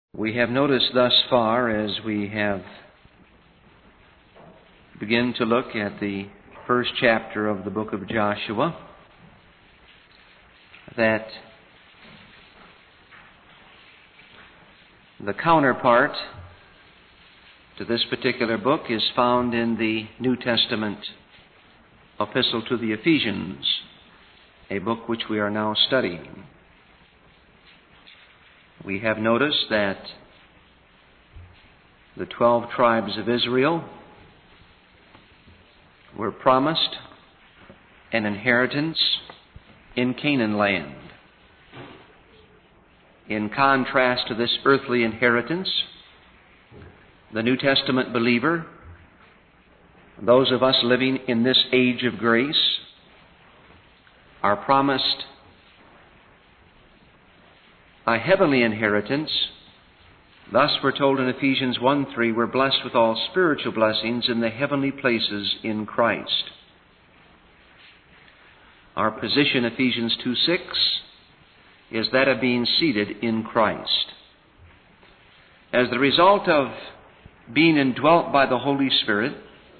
We have noticed thus far, as we have begun to look at the first chapter of the book of Joshua, that the counterpart to this particular book is found in the New Testament epistle to the Ephesians, a book which we are now studying. We have noticed that the 12 tribes of Israel were promised an inheritance in Canaan land. In contrast to this earthly inheritance, the New Testament believer, those of us living in this age of grace, are promised a heavenly inheritance. Thus we're told in Ephesians 1:3, we're blessed with all spiritual blessings in the heavenly places in Christ. Our position, Ephesians 2:6, is that of being seated in Christ. As the result of being indwelt by the Holy Spirit,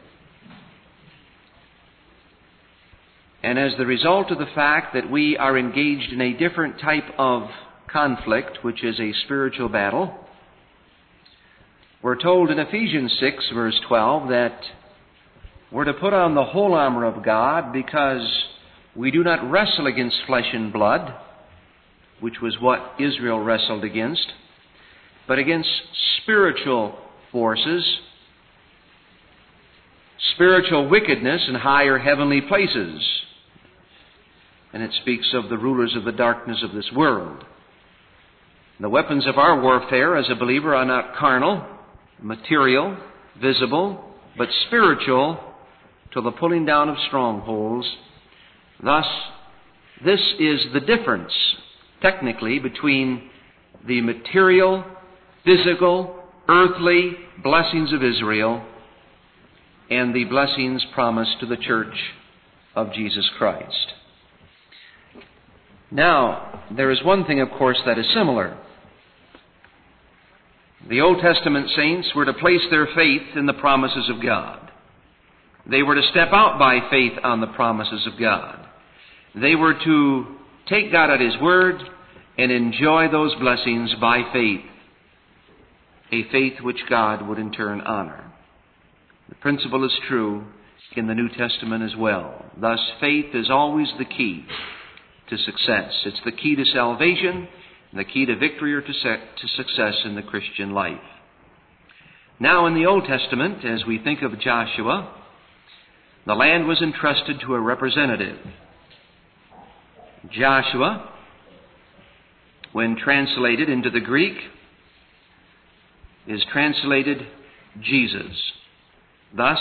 and as the result of the fact that we are engaged in a different type of conflict, which is a spiritual battle, we're told in Ephesians 6, verse 12, that we're to put on the whole armor of God, because we do not wrestle against flesh and blood, which was what Israel wrestled against, but against spiritual forces, spiritual wickedness in higher heavenly places. And it speaks of the rulers of the darkness of this world. The weapons of our warfare as a believer are not carnal, material, visible, but spiritual, to the pulling down of strongholds. Thus, this is the difference, technically, between the material, physical, earthly blessings of Israel and the blessings promised to the church of Jesus Christ. Now, there is one thing, of course, that is similar. The Old Testament saints were to place their faith in the promises of God. They were to step out by faith on the promises of God. They were to take God at His word and enjoy those blessings by faith, a faith which God would in turn honor. The principle is true in the New Testament as well. Thus, faith is always the key to success. It's the key to salvation, and the key to victory or to success in the Christian life. Now, in the Old Testament, as we think of Joshua, the land was entrusted to a representative. Joshua, when translated into the Greek, is translated Jesus. Thus,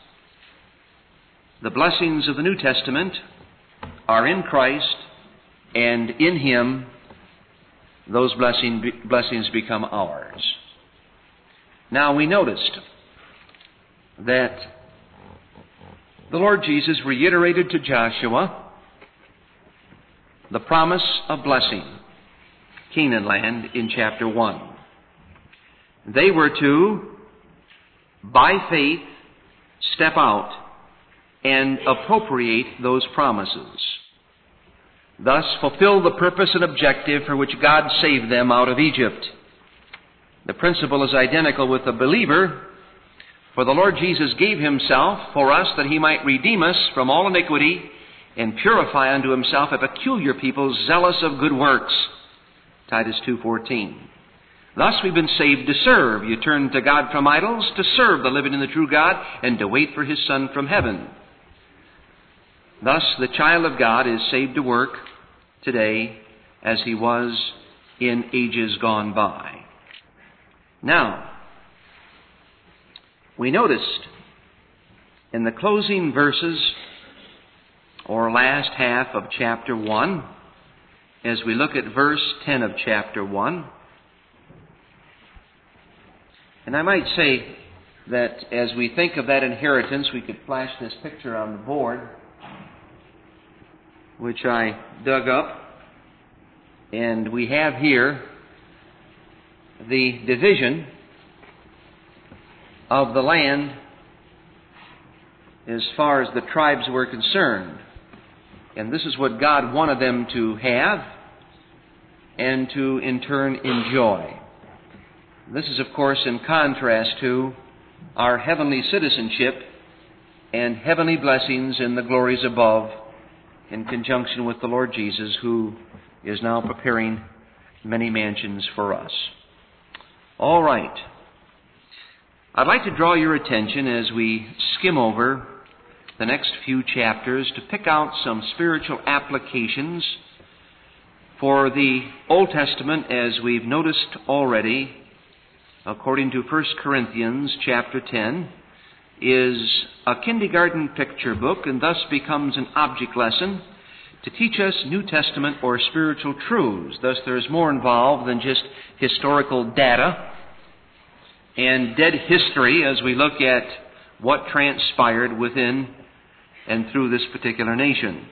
the blessings of the New Testament are in Christ, and in Him those blessings become ours. Now, we noticed that the Lord Jesus reiterated to Joshua the promise of blessing, Canaan land, in chapter 1. They were to, by faith, step out and appropriate those promises. Thus, fulfill the purpose and objective for which God saved them out of Egypt. The principle is identical with the believer, for the Lord Jesus gave Himself for us that He might redeem us from all iniquity and purify unto Himself a peculiar people zealous of good works. Titus 2:14. Thus we've been saved to serve. You turn to God from idols, to serve the living and the true God, and to wait for His Son from heaven. Thus, the child of God is saved to work today as he was in ages gone by. Now, we noticed in the closing verses, or last half of chapter 1, as we look at verse 10 of chapter 1, and I might say that as we think of that inheritance, we could flash this picture on the board, which I dug up. And we have here the division of the land as far as the tribes were concerned. And this is what God wanted them to have and to in turn enjoy. This is, of course, in contrast to our heavenly citizenship and heavenly blessings in the glories above, in conjunction with the Lord Jesus, who is now preparing many mansions for us. All right. I'd like to draw your attention as we skim over the next few chapters to pick out some spiritual applications for the Old Testament, as we've noticed already, according to 1 Corinthians chapter 10, is a kindergarten picture book and thus becomes an object lesson to teach us New Testament or spiritual truths. Thus there's more involved than just historical data and dead history as we look at what transpired within and through this particular nation.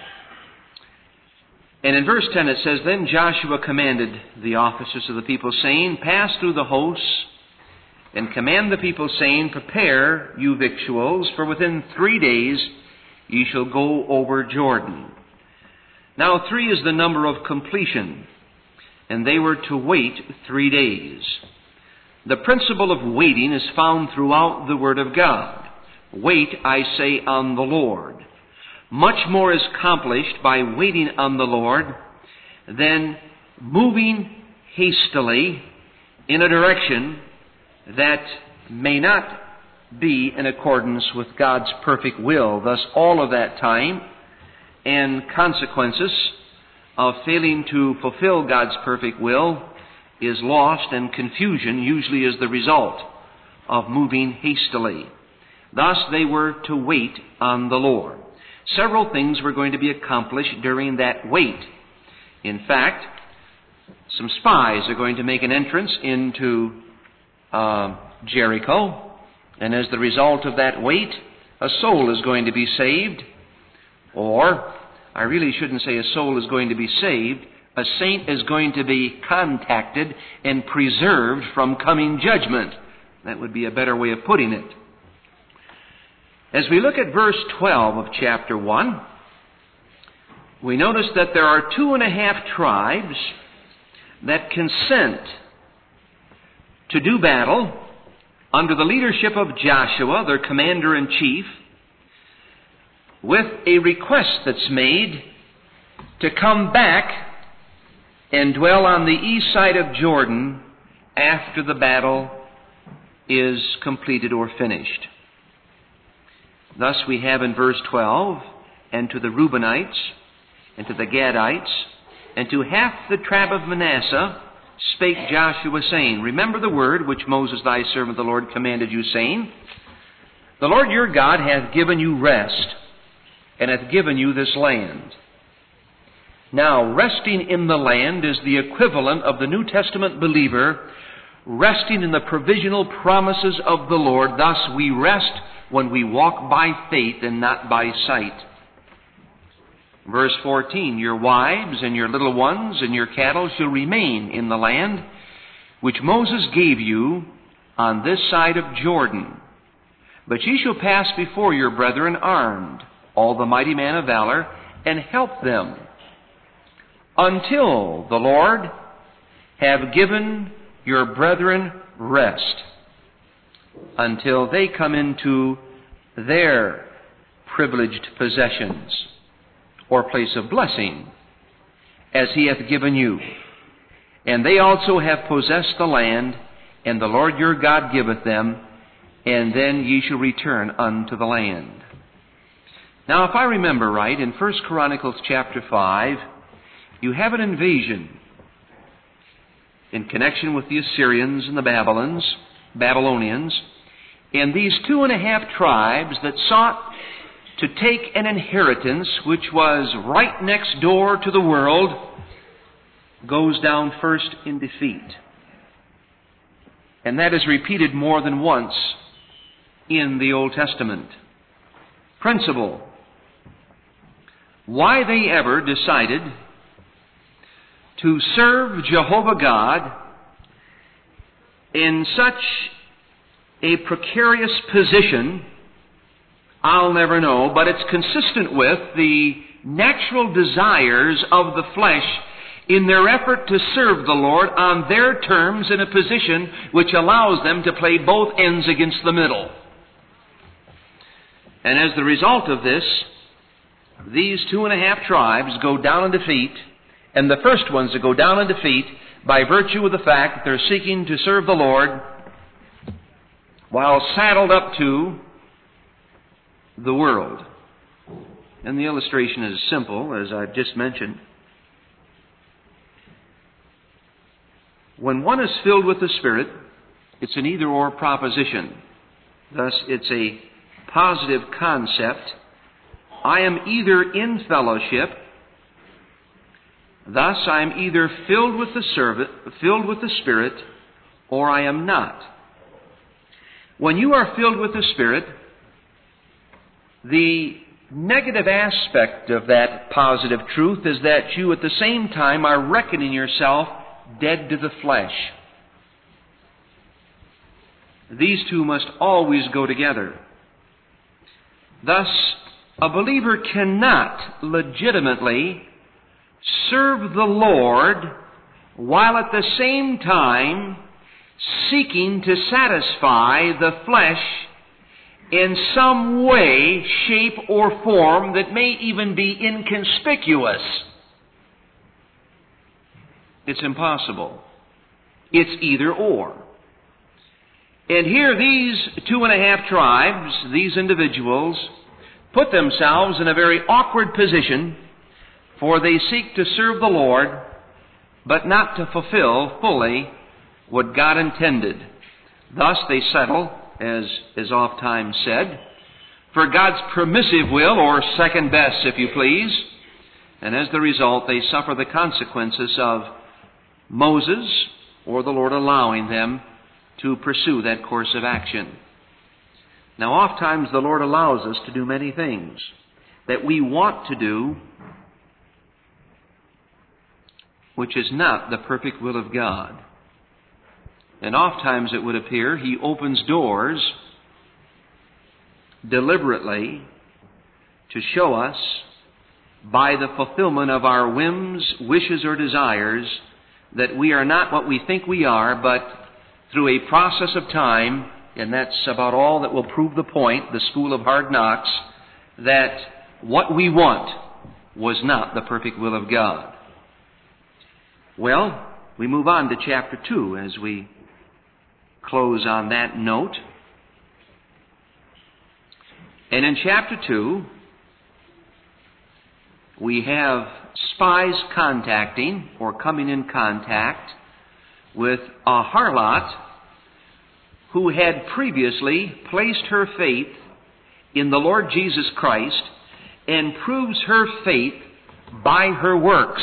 And in verse 10 it says, Then Joshua commanded the officers of the people, saying, Pass through the hosts, and command the people, saying, Prepare you victuals, for within 3 days ye shall go over Jordan. Now 3 is the number of completion, and they were to wait 3 days. The principle of waiting is found throughout the Word of God. Wait, I say, on the Lord. Much more is accomplished by waiting on the Lord than moving hastily in a direction that may not be in accordance with God's perfect will. Thus, all of that time and consequences of failing to fulfill God's perfect will is lost, and confusion usually is the result of moving hastily. Thus, they were to wait on the Lord. Several things were going to be accomplished during that wait. In fact, some spies are going to make an entrance into Jericho, and as the result of that wait, a soul is going to be saved. Or, I really shouldn't say a soul is going to be saved. A saint is going to be contacted and preserved from coming judgment. That would be a better way of putting it. As we look at verse 12 of chapter 1, we notice that there are 2.5 tribes that consent to do battle under the leadership of Joshua, their commander-in-chief, with a request that's made to come back and dwell on the east side of Jordan after the battle is completed or finished. Thus we have in verse 12, And to the Reubenites, and to the Gadites, and to half the tribe of Manasseh spake Joshua, saying, Remember the word which Moses thy servant the Lord commanded you, saying, The Lord your God hath given you rest, and hath given you this land. Now, resting in the land is the equivalent of the New Testament believer resting in the provisional promises of the Lord. Thus, we rest when we walk by faith and not by sight. Verse 14, Your wives and your little ones and your cattle shall remain in the land which Moses gave you on this side of Jordan. But ye shall pass before your brethren armed, all the mighty men of valor, and help them, until the Lord have given your brethren rest, until they come into their privileged possessions, or place of blessing, as he hath given you. And they also have possessed the land, and the Lord your God giveth them, and then ye shall return unto the land. Now, if I remember right, in 1 Chronicles chapter 5, you have an invasion in connection with the Assyrians and the Babylonians, and these 2.5 tribes that sought to take an inheritance which was right next door to the world goes down first in defeat. And that is repeated more than once in the Old Testament. Principle. Why they ever decided to serve Jehovah God in such a precarious position, I'll never know, but it's consistent with the natural desires of the flesh in their effort to serve the Lord on their terms in a position which allows them to play both ends against the middle. And as the result of this, these 2.5 tribes go down in defeat, and the first ones to go down in defeat by virtue of the fact that they're seeking to serve the Lord while saddled up to the world. And the illustration is simple, as I've just mentioned. When one is filled with the Spirit, it's an either-or proposition. Thus, it's a positive concept. I am either in fellowship, thus I am either filled with the Spirit, or I am not. When you are filled with the Spirit, the negative aspect of that positive truth is that you at the same time are reckoning yourself dead to the flesh. These two must always go together. Thus, a believer cannot legitimately serve the Lord while at the same time seeking to satisfy the flesh in some way, shape, or form that may even be inconspicuous. It's impossible. It's either or. And here these 2.5 tribes, these individuals, put themselves in a very awkward position, for they seek to serve the Lord, but not to fulfill fully what God intended. Thus they settle, as is oft-times said, for God's permissive will, or second best, if you please, and as the result they suffer the consequences of Moses or the Lord allowing them to pursue that course of action. Now, oftentimes the Lord allows us to do many things that we want to do, which is not the perfect will of God. And oftentimes it would appear He opens doors deliberately to show us, by the fulfillment of our whims, wishes, or desires, that we are not what we think we are, but through a process of time, and that's about all that will prove the point, the school of hard knocks, that what we want was not the perfect will of God. Well, we move on to chapter 2 as we close on that note. And in chapter 2, we have spies contacting or coming in contact with a harlot who had previously placed her faith in the Lord Jesus Christ and proves her faith by her works.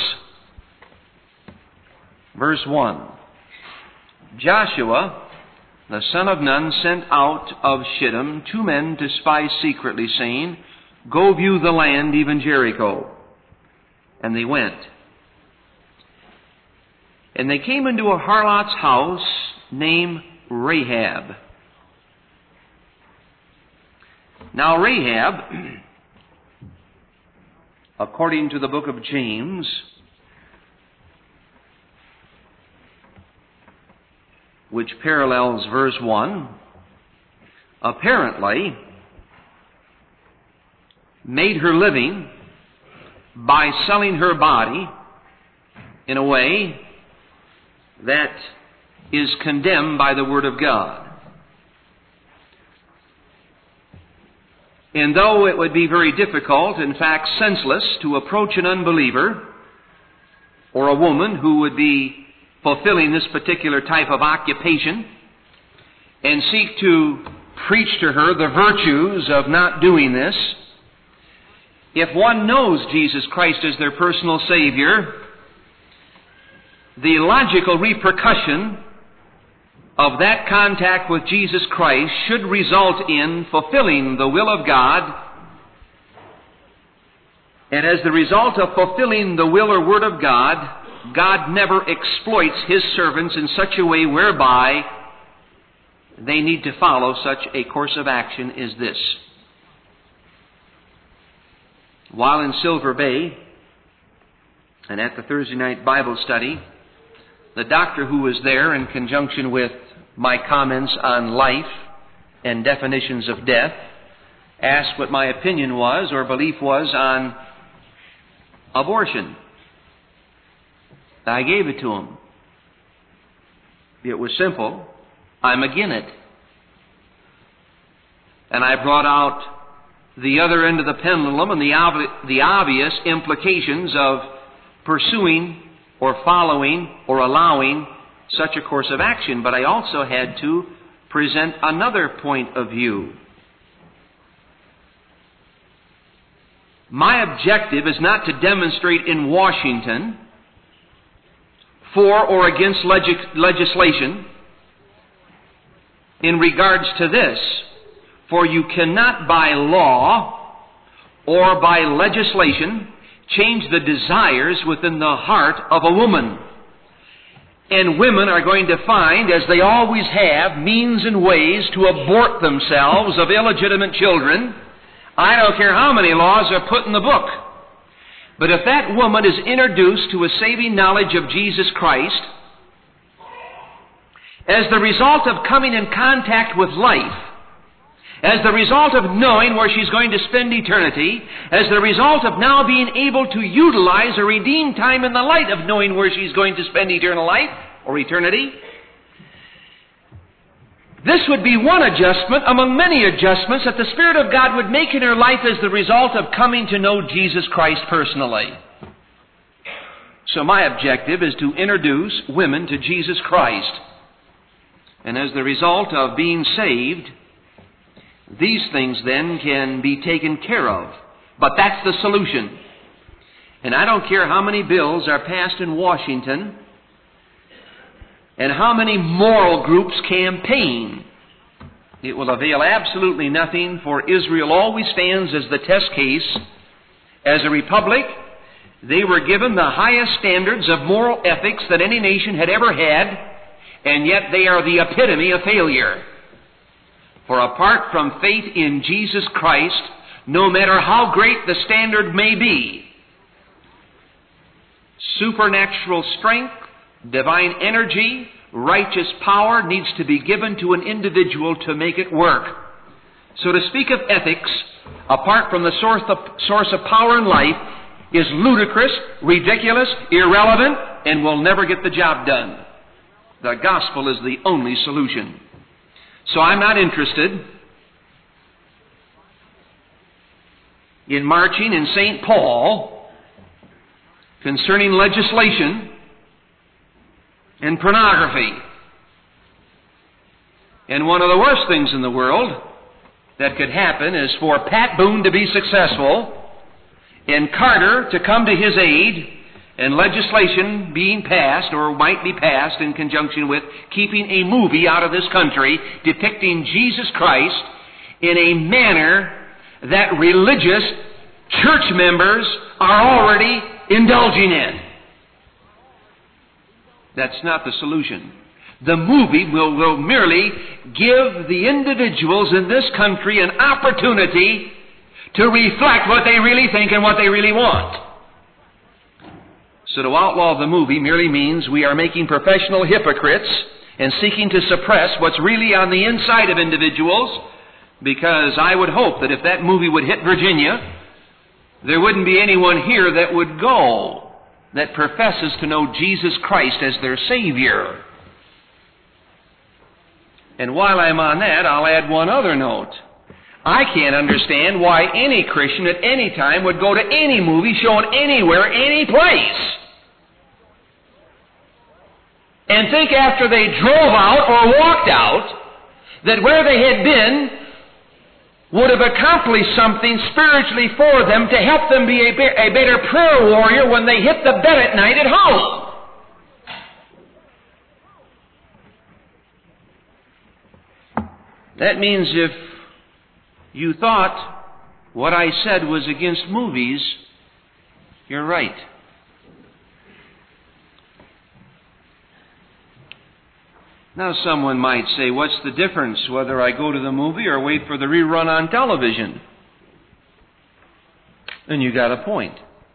Verse 1. Joshua, the son of Nun, sent out of Shittim 2 men to spy secretly, saying, Go view the land, even Jericho. And they went. And they came into a harlot's house named Rahab. Now Rahab, according to the book of James, which parallels verse 1, apparently made her living by selling her body in a way that is condemned by the Word of God. And though it would be very difficult, in fact senseless, to approach an unbeliever or a woman who would be fulfilling this particular type of occupation and seek to preach to her the virtues of not doing this, if one knows Jesus Christ as their personal Savior, the logical repercussion of that contact with Jesus Christ should result in fulfilling the will of God. And as the result of fulfilling the will or word of God, God never exploits His servants in such a way whereby they need to follow such a course of action is this. While in Silver Bay, and at the Thursday night Bible study, the doctor who was there in conjunction with my comments on life and definitions of death asked what my opinion was or belief was on abortion. I gave it to him. It was simple. I'm against it. And I brought out the other end of the pendulum and the obvious implications of pursuing or following or allowing such a course of action. But I also had to present another point of view. My objective is not to demonstrate in Washington for or against legislation in regards to this. For you cannot by law or by legislation change the desires within the heart of a woman. And women are going to find, as they always have, means and ways to abort themselves of illegitimate children. I don't care how many laws are put in the book. But if that woman is introduced to a saving knowledge of Jesus Christ, as the result of coming in contact with life, as the result of knowing where she's going to spend eternity, as the result of now being able to utilize a redeemed time in the light of knowing where she's going to spend eternal life or eternity, this would be one adjustment among many adjustments that the Spirit of God would make in her life as the result of coming to know Jesus Christ personally. So my objective is to introduce women to Jesus Christ. And as the result of being saved, these things then can be taken care of. But that's the solution. And I don't care how many bills are passed in Washington and how many moral groups campaign. It will avail absolutely nothing, for Israel always stands as the test case. As a republic, they were given the highest standards of moral ethics that any nation had ever had, and yet they are the epitome of failure. For apart from faith in Jesus Christ, no matter how great the standard may be, supernatural strength, divine energy, righteous power needs to be given to an individual to make it work. So to speak of ethics, apart from the source of power and life, is ludicrous, ridiculous, irrelevant, and will never get the job done. The gospel is the only solution. So I'm not interested in marching in St. Paul concerning legislation and pornography. And one of the worst things in the world that could happen is for Pat Boone to be successful and Carter to come to his aid, and legislation being passed, or might be passed in conjunction with keeping a movie out of this country depicting Jesus Christ in a manner that religious church members are already indulging in. That's not the solution. The movie will merely give the individuals in this country an opportunity to reflect what they really think and what they really want. So to outlaw the movie merely means we are making professional hypocrites and seeking to suppress what's really on the inside of individuals, because I would hope that if that movie would hit Virginia, there wouldn't be anyone here that would go that professes to know Jesus Christ as their Savior. And while I'm on that, I'll add one other note. I can't understand why any Christian at any time would go to any movie shown anywhere, any place, and think after they drove out or walked out that where they had been would have accomplished something spiritually for them to help them be a better prayer warrior when they hit the bed at night at home. That means if you thought what I said was against movies, you're right. Now someone might say, what's the difference whether I go to the movie or wait for the rerun on television? And you got a point.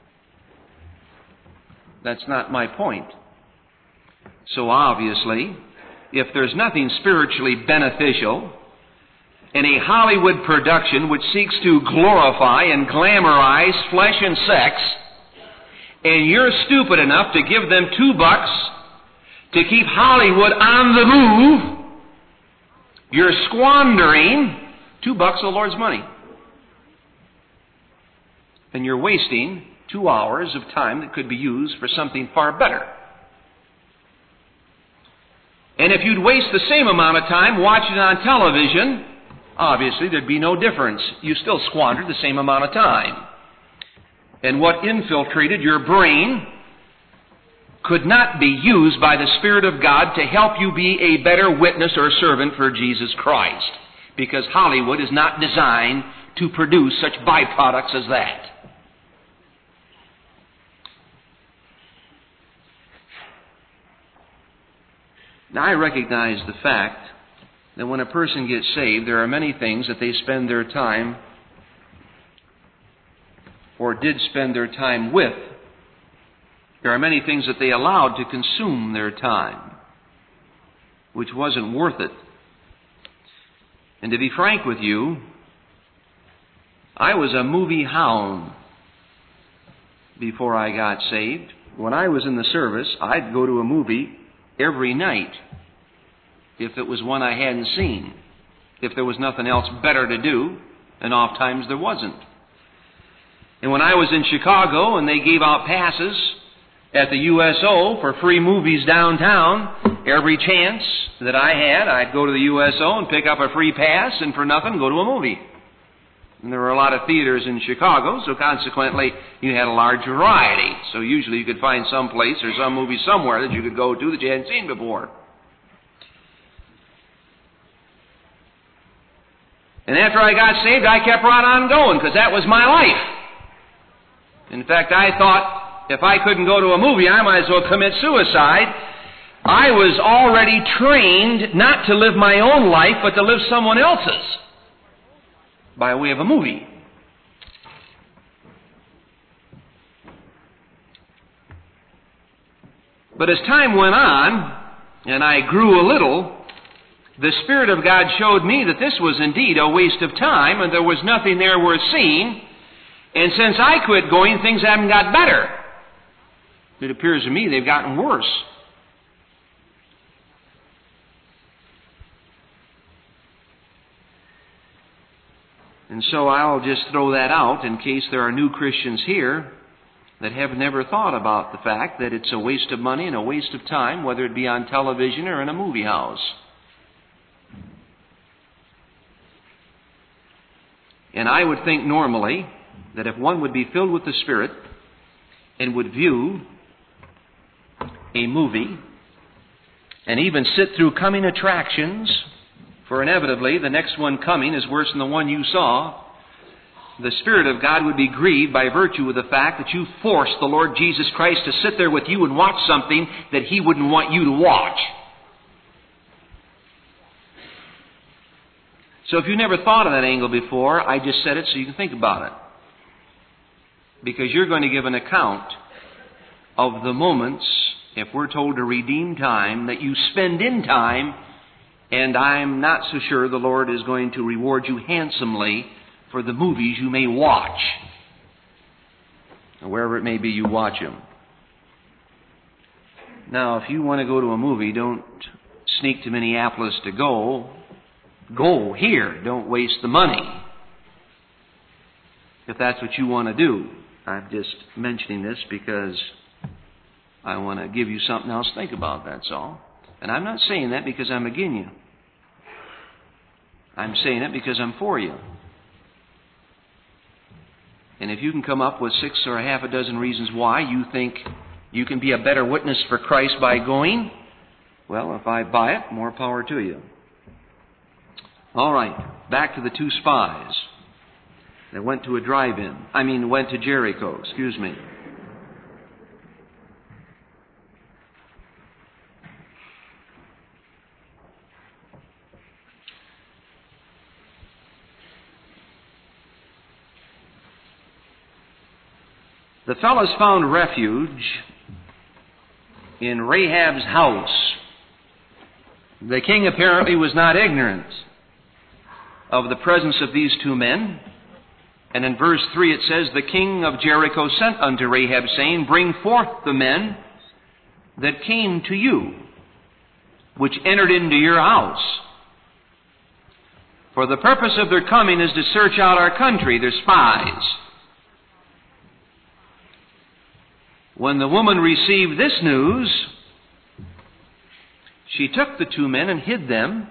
That's not my point. So obviously, if there's nothing spiritually beneficial in a Hollywood production which seeks to glorify and glamorize flesh and sex, and you're stupid enough to give them $2 to keep Hollywood on the move, you're squandering $2 of the Lord's money. And you're wasting 2 hours of time that could be used for something far better. And if you'd waste the same amount of time watching it on television, obviously there'd be no difference. You still squandered the same amount of time. And what infiltrated your brain could not be used by the Spirit of God to help you be a better witness or servant for Jesus Christ. Because Hollywood is not designed to produce such byproducts as that. Now, I recognize the fact that when a person gets saved, there are many things that they spend their time or did spend their time with. There are many things that they allowed to consume their time, which wasn't worth it. And to be frank with you, I was a movie hound before I got saved. When I was in the service, I'd go to a movie every night if it was one I hadn't seen. If there was nothing else better to do, and oft times there wasn't. And when I was in Chicago and they gave out passes at the USO for free movies downtown, every chance that I had, I'd go to the USO and pick up a free pass and for nothing go to a movie. And there were a lot of theaters in Chicago, so consequently you had a large variety. So usually you could find some place or some movie somewhere that you could go to that you hadn't seen before. And after I got saved, I kept right on going because that was my life. In fact, I thought if I couldn't go to a movie, I might as well commit suicide. I was already trained not to live my own life, but to live someone else's by way of a movie. But as time went on, and I grew a little, the Spirit of God showed me that this was indeed a waste of time, and there was nothing there worth seeing. And since I quit going, things haven't got better. It appears to me they've gotten worse. And so I'll just throw that out in case there are new Christians here that have never thought about the fact that it's a waste of money and a waste of time, whether it be on television or in a movie house. And I would think normally that if one would be filled with the Spirit and would view a movie and even sit through coming attractions, for inevitably the next one coming is worse than the one you saw, the Spirit of God would be grieved by virtue of the fact that you forced the Lord Jesus Christ to sit there with you and watch something that He wouldn't want you to watch. So if you never thought of that angle before, I just said it so you can think about it. Because you're going to give an account of the moments, if we're told to redeem time, that you spend in time, and I'm not so sure the Lord is going to reward you handsomely for the movies you may watch. Or wherever it may be you watch them. Now, if you want to go to a movie, don't sneak to Minneapolis to go. Go here. Don't waste the money. If that's what you want to do. I'm just mentioning this because I want to give you something else to think about, that's all. And I'm not saying that because I'm against you. I'm saying it because I'm for you. And if you can come up with 6 or half a dozen reasons why you think you can be a better witness for Christ by going, well, if I buy it, more power to you. All right, back to the 2 spies that went to a drive-in. Went to Jericho, excuse me. The fellows found refuge in Rahab's house. The king apparently was not ignorant of the presence of these two men. And in verse 3 it says, the king of Jericho sent unto Rahab, saying, bring forth the men that came to you, which entered into your house. For the purpose of their coming is to search out our country, their spies. When the woman received this news, she took the two men and hid them,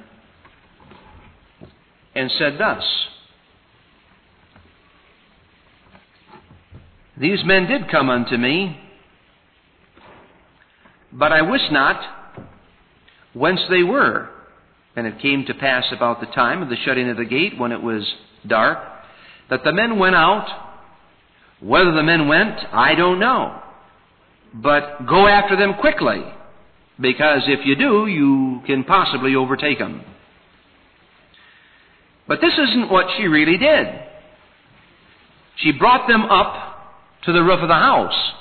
and said thus, these men did come unto me, but I wist not whence they were. And it came to pass about the time of the shutting of the gate, when it was dark, that the men went out. Whether the men went, I don't know. But go after them quickly, because if you do, you can possibly overtake them. But this isn't what she really did. She brought them up to the roof of the house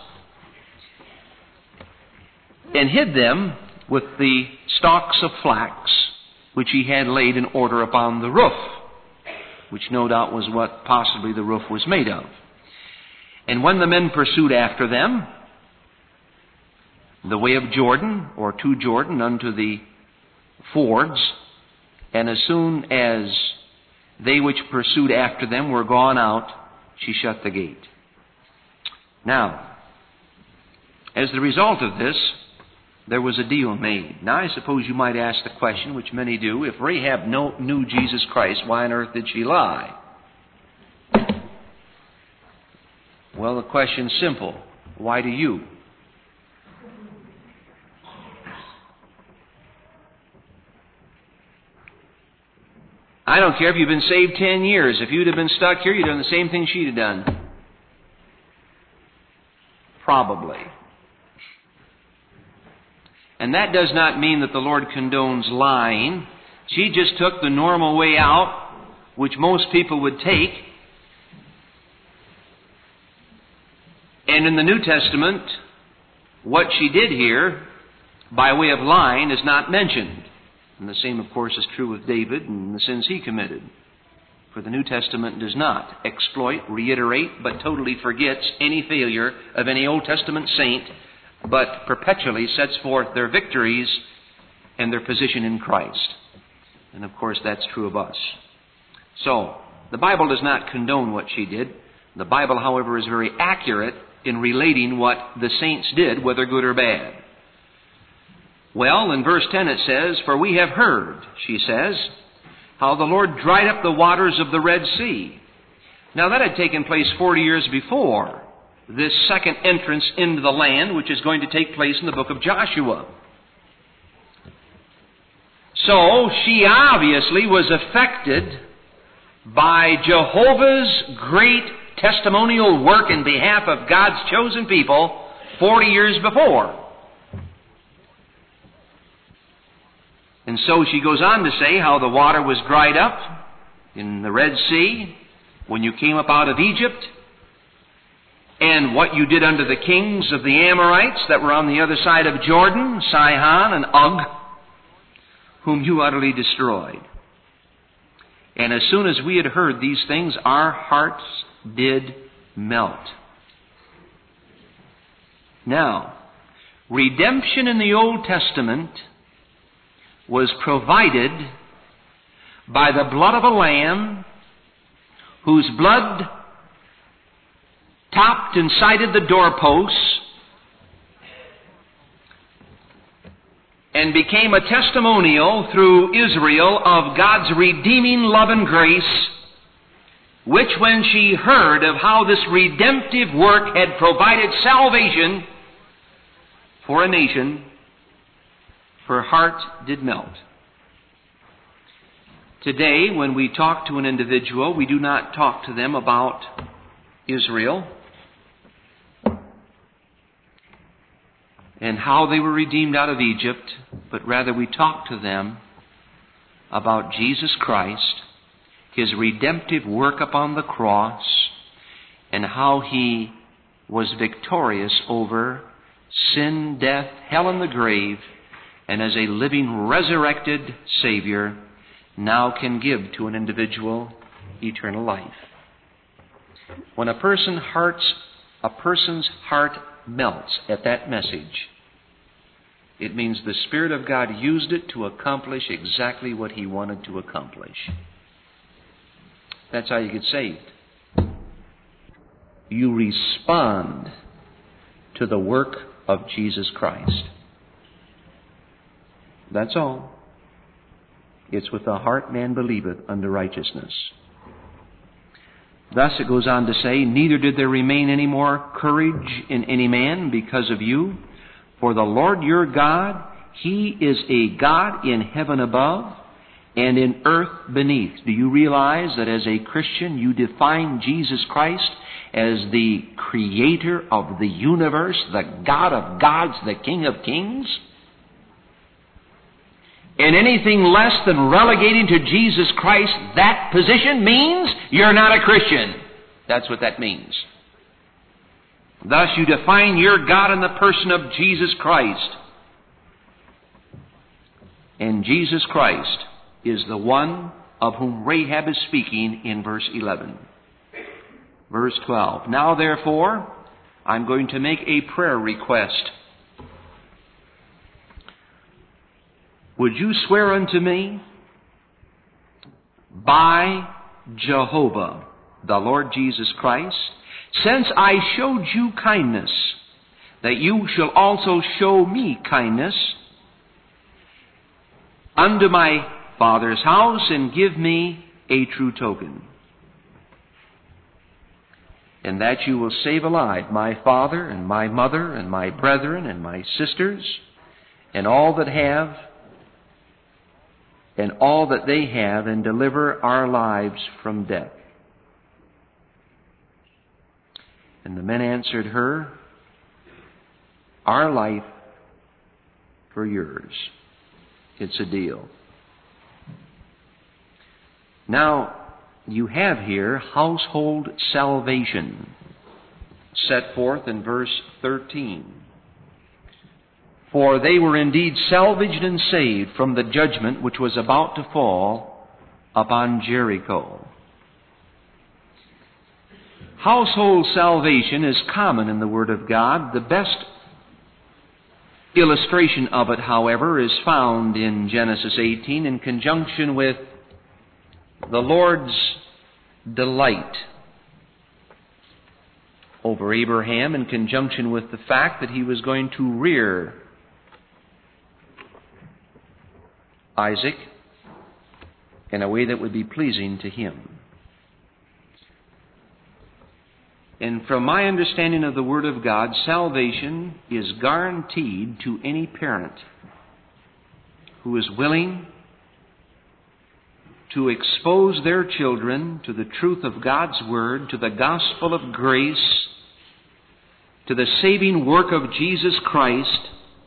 and hid them with the stalks of flax which he had laid in order upon the roof, which no doubt was what possibly the roof was made of. And when the men pursued after them, the way of Jordan, or to Jordan, unto the fords, and as soon as they which pursued after them were gone out, she shut the gate. Now, as the result of this, there was a deal made. Now, I suppose you might ask the question, which many do, if Rahab knew Jesus Christ, why on earth did she lie? Well, the question's simple. Why do you? I don't care if you've been saved 10 years. If you'd have been stuck here, you'd have done the same thing she'd have done. Probably. And that does not mean that the Lord condones lying. She just took the normal way out, which most people would take. And in the New Testament, what she did here, by way of lying, is not mentioned. And the same, of course, is true with David and the sins he committed. For the New Testament does not exploit, reiterate, but totally forgets any failure of any Old Testament saint, but perpetually sets forth their victories and their position in Christ. And of course, that's true of us. So, the Bible does not condone what she did. The Bible, however, is very accurate in relating what the saints did, whether good or bad. Well, in verse 10 it says, for we have heard, she says, how the Lord dried up the waters of the Red Sea. Now that had taken place 40 years before this second entrance into the land, which is going to take place in the book of Joshua. So she obviously was affected by Jehovah's great testimonial work in behalf of God's chosen people 40 years before. And so she goes on to say how the water was dried up in the Red Sea when you came up out of Egypt, and what you did unto the kings of the Amorites that were on the other side of Jordan, Sihon and Og, whom you utterly destroyed. And as soon as we had heard these things, our hearts did melt. Now, redemption in the Old Testament was provided by the blood of a lamb whose blood topped and sided the doorposts and became a testimonial through Israel of God's redeeming love and grace, which when she heard of how this redemptive work had provided salvation for a nation, her heart did melt. Today, when we talk to an individual, we do not talk to them about Israel and how they were redeemed out of Egypt, but rather we talk to them about Jesus Christ, His redemptive work upon the cross, and how He was victorious over sin, death, hell, and the grave, and as a living, resurrected Savior, now can give to an individual eternal life. When a person's heart melts at that message, it means the Spirit of God used it to accomplish exactly what He wanted to accomplish. That's how you get saved. You respond to the work of Jesus Christ. That's all. It's with the heart man believeth unto righteousness. Thus it goes on to say, neither did there remain any more courage in any man because of you. For the Lord your God, He is a God in heaven above and in earth beneath. Do you realize that as a Christian you define Jesus Christ as the creator of the universe, the God of gods, the King of kings? And anything less than relegating to Jesus Christ that position means you're not a Christian. That's what that means. Thus you define your God in the person of Jesus Christ. And Jesus Christ is the one of whom Rahab is speaking in verse 11. Verse 12. Now therefore, I'm going to make a prayer request. Would you swear unto me by Jehovah, the Lord Jesus Christ, since I showed you kindness, that you shall also show me kindness unto my father's house, and give me a true token, and that you will save alive my father and my mother and my brethren and my sisters and all that they have, and deliver our lives from death. And the men answered her, our life for yours. It's a deal. Now, you have here household salvation set forth in verse 13. For they were indeed salvaged and saved from the judgment which was about to fall upon Jericho. Household salvation is common in the Word of God. The best illustration of it, however, is found in Genesis 18 in conjunction with the Lord's delight over Abraham, in conjunction with the fact that he was going to rear Isaac in a way that would be pleasing to him. And from my understanding of the Word of God, salvation is guaranteed to any parent who is willing to expose their children to the truth of God's Word, to the gospel of grace, to the saving work of Jesus Christ.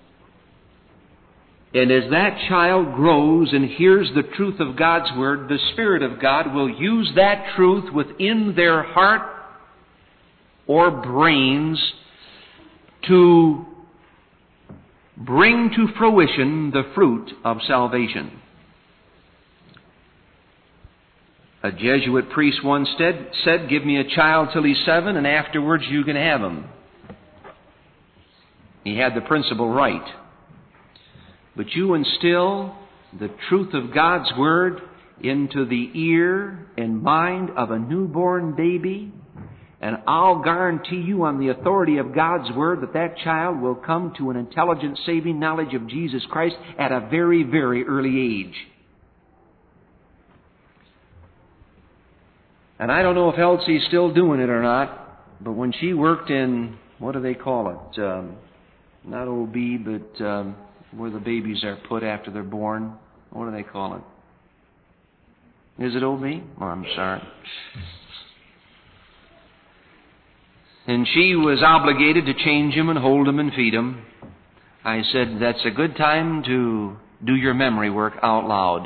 And as that child grows and hears the truth of God's Word, the Spirit of God will use that truth within their heart or brains to bring to fruition the fruit of salvation. A Jesuit priest once said, give me a child till he's 7 and afterwards you can have him. He had the principle right. But you instill the truth of God's Word into the ear and mind of a newborn baby, and I'll guarantee you on the authority of God's Word that that child will come to an intelligent, saving knowledge of Jesus Christ at a very, very early age. And I don't know if Elsie's still doing it or not, but when she worked in, what do they call it? Not OB, but where the babies are put after they're born. What do they call it? Is it OB? Oh, I'm sorry. And she was obligated to change him and hold him and feed him. I said, that's a good time to do your memory work out loud.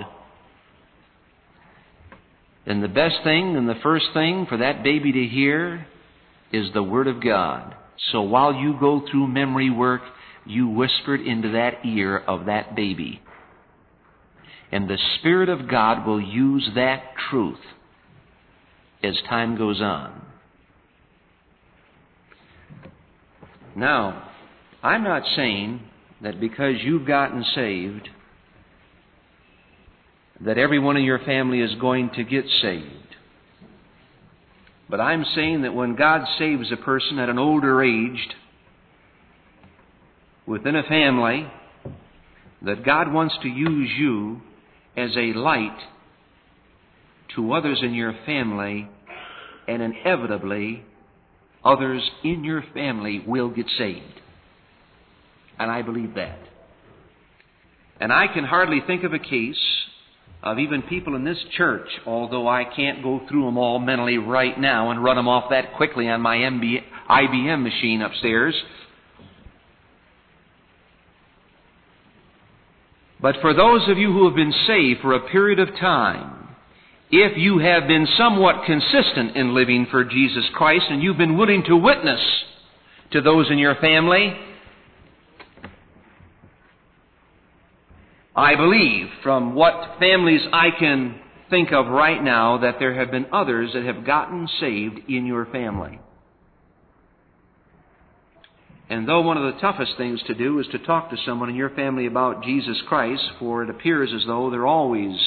And the best thing and the first thing for that baby to hear is the Word of God. So while you go through memory work, you whispered into that ear of that baby. And the Spirit of God will use that truth as time goes on. Now, I'm not saying that because you've gotten saved, that everyone in your family is going to get saved. But I'm saying that when God saves a person at an older age within a family, that God wants to use you as a light to others in your family, and inevitably others in your family will get saved. And I believe that. And I can hardly think of a case of even people in this church, although I can't go through them all mentally right now and run them off that quickly on my IBM machine upstairs. But for those of you who have been saved for a period of time, if you have been somewhat consistent in living for Jesus Christ and you've been willing to witness to those in your family, I believe from what families I can think of right now that there have been others that have gotten saved in your family. And though one of the toughest things to do is to talk to someone in your family about Jesus Christ, for it appears as though they're always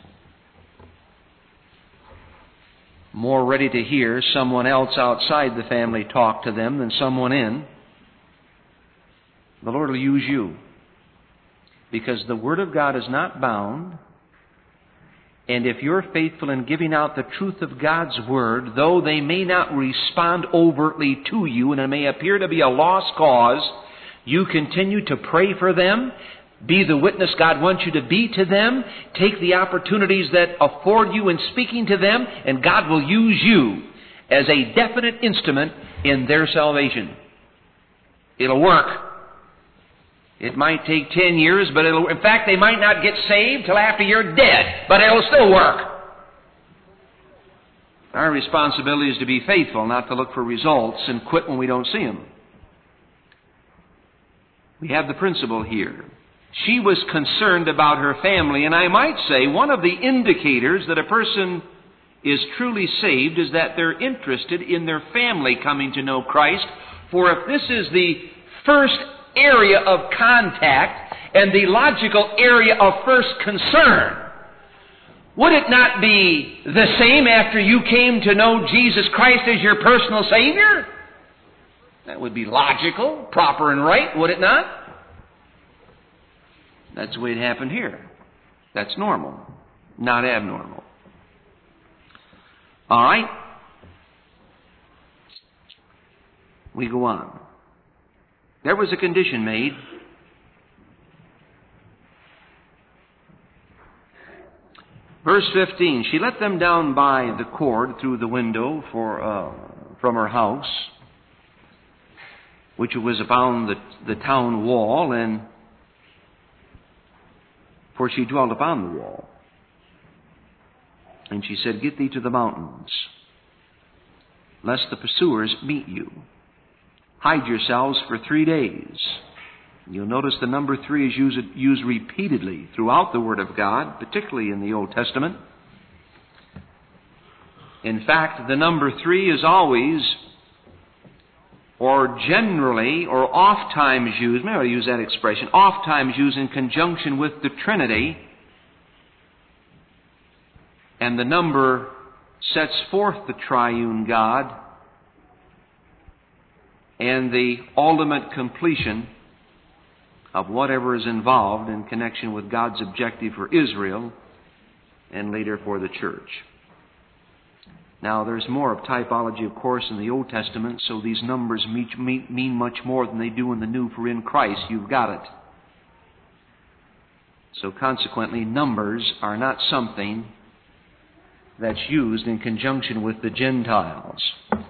more ready to hear someone else outside the family talk to them than someone in, the Lord will use you. Because the Word of God is not bound. And if you're faithful in giving out the truth of God's Word, though they may not respond overtly to you, and it may appear to be a lost cause, you continue to pray for them, be the witness God wants you to be to them, take the opportunities that afford you in speaking to them, and God will use you as a definite instrument in their salvation. It'll work. It might take 10 years, but in fact, they might not get saved till after you're dead, but it'll still work. Our responsibility is to be faithful, not to look for results and quit when we don't see them. We have the principle here. She was concerned about her family, and I might say one of the indicators that a person is truly saved is that they're interested in their family coming to know Christ. For if this is the first area of contact and the logical area of first concern, would it not be the same after you came to know Jesus Christ as your personal Savior? That would be logical, proper, and right, would it not? That's the way it happened here. That's normal, not abnormal. All right? We go on. There was a condition made. Verse 15, she let them down by the cord through the window from her house, which was upon the town wall, and for she dwelt upon the wall. And she said, "Get thee to the mountains, lest the pursuers meet you. Hide yourselves for 3 days." You'll notice the number 3 is used repeatedly throughout the Word of God, particularly in the Old Testament. In fact, the number 3 is always, or generally, or oft-times used, maybe I'll use that expression, oft-times used in conjunction with the Trinity. And the number sets forth the triune God and the ultimate completion of whatever is involved in connection with God's objective for Israel and later for the church. Now, there's more of typology, of course, in the Old Testament, so these numbers mean much more than they do in the New, for in Christ you've got it. So consequently, numbers are not something that's used in conjunction with the Gentiles,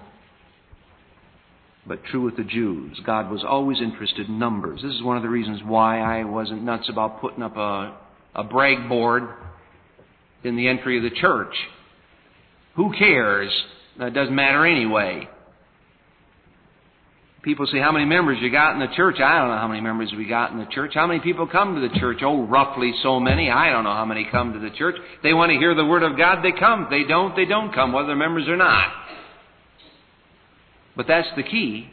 but true with the Jews. God was always interested in numbers. This is one of the reasons why I wasn't nuts about putting up a brag board in the entry of the church. Who cares? That doesn't matter anyway. People say, how many members you got in the church? I don't know how many members we got in the church. How many people come to the church? Oh, roughly so many. I don't know how many come to the church. They want to hear the Word of God, they come. They don't come, whether they're members or not. But that's the key.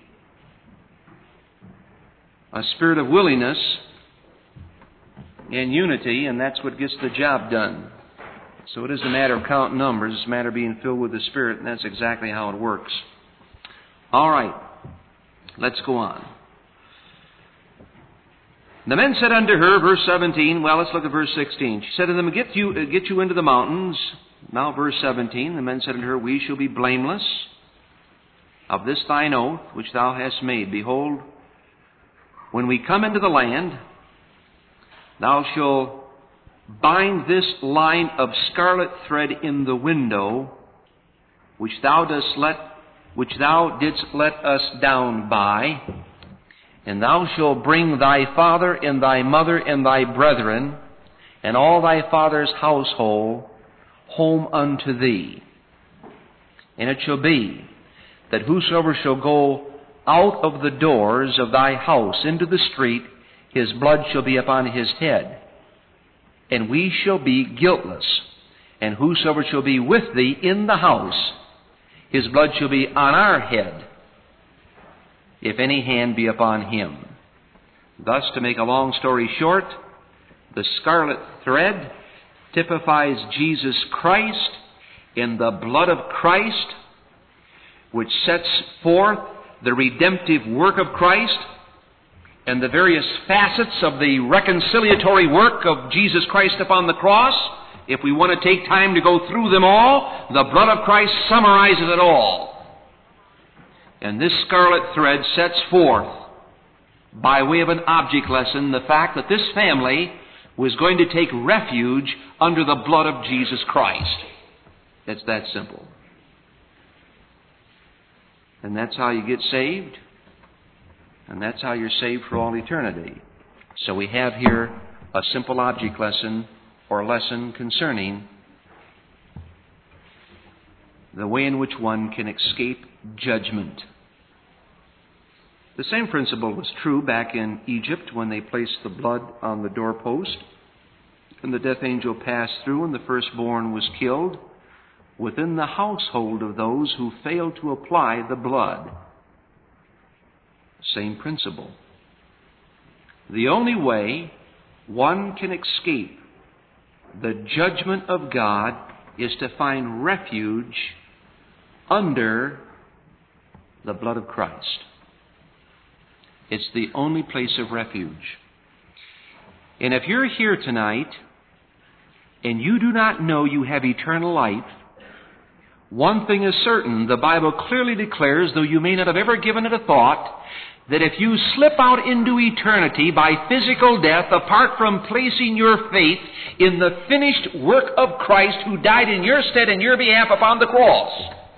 A spirit of willingness and unity, and that's what gets the job done. So it isn't a matter of counting numbers. It's a matter of being filled with the Spirit, and that's exactly how it works. All right. Let's go on. The men said unto her, verse 17, well, let's look at verse 16. She said to them, get you into the mountains. Now verse 17, the men said unto her, we shall be blameless of this thine oath which thou hast made. Behold, when we come into the land, thou shalt bind this line of scarlet thread in the window, which thou didst let us down by, and thou shalt bring thy father and thy mother and thy brethren and all thy father's household home unto thee. And it shall be that whosoever shall go out of the doors of thy house into the street, his blood shall be upon his head, and we shall be guiltless. And whosoever shall be with thee in the house, his blood shall be on our head, if any hand be upon him. Thus, to make a long story short, the scarlet thread typifies Jesus Christ in the blood of Christ, which sets forth the redemptive work of Christ and the various facets of the reconciliatory work of Jesus Christ upon the cross. If we want to take time to go through them all, the blood of Christ summarizes it all. And this scarlet thread sets forth, by way of an object lesson, the fact that this family was going to take refuge under the blood of Jesus Christ. It's that simple. And that's how you get saved. And that's how you're saved for all eternity. So we have here a simple object lesson, or lesson concerning the way in which one can escape judgment. The same principle was true back in Egypt when they placed the blood on the doorpost and the death angel passed through and the firstborn was killed within the household of those who failed to apply the blood. Same principle. The only way one can escape the judgment of God is to find refuge under the blood of Christ. It's the only place of refuge. And if you're here tonight and you do not know you have eternal life, one thing is certain, the Bible clearly declares, though you may not have ever given it a thought, that if you slip out into eternity by physical death, apart from placing your faith in the finished work of Christ who died in your stead and your behalf upon the cross,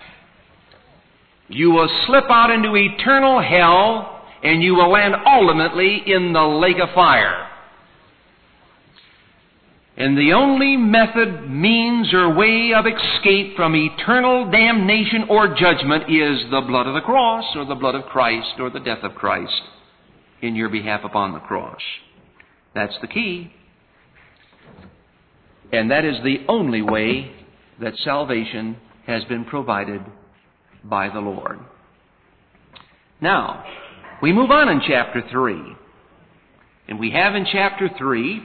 you will slip out into eternal hell and you will land ultimately in the lake of fire. And the only method, means, or way of escape from eternal damnation or judgment is the blood of the cross, or the blood of Christ, or the death of Christ in your behalf upon the cross. That's the key. And that is the only way that salvation has been provided by the Lord. Now, we move on in chapter 3. And we have in chapter 3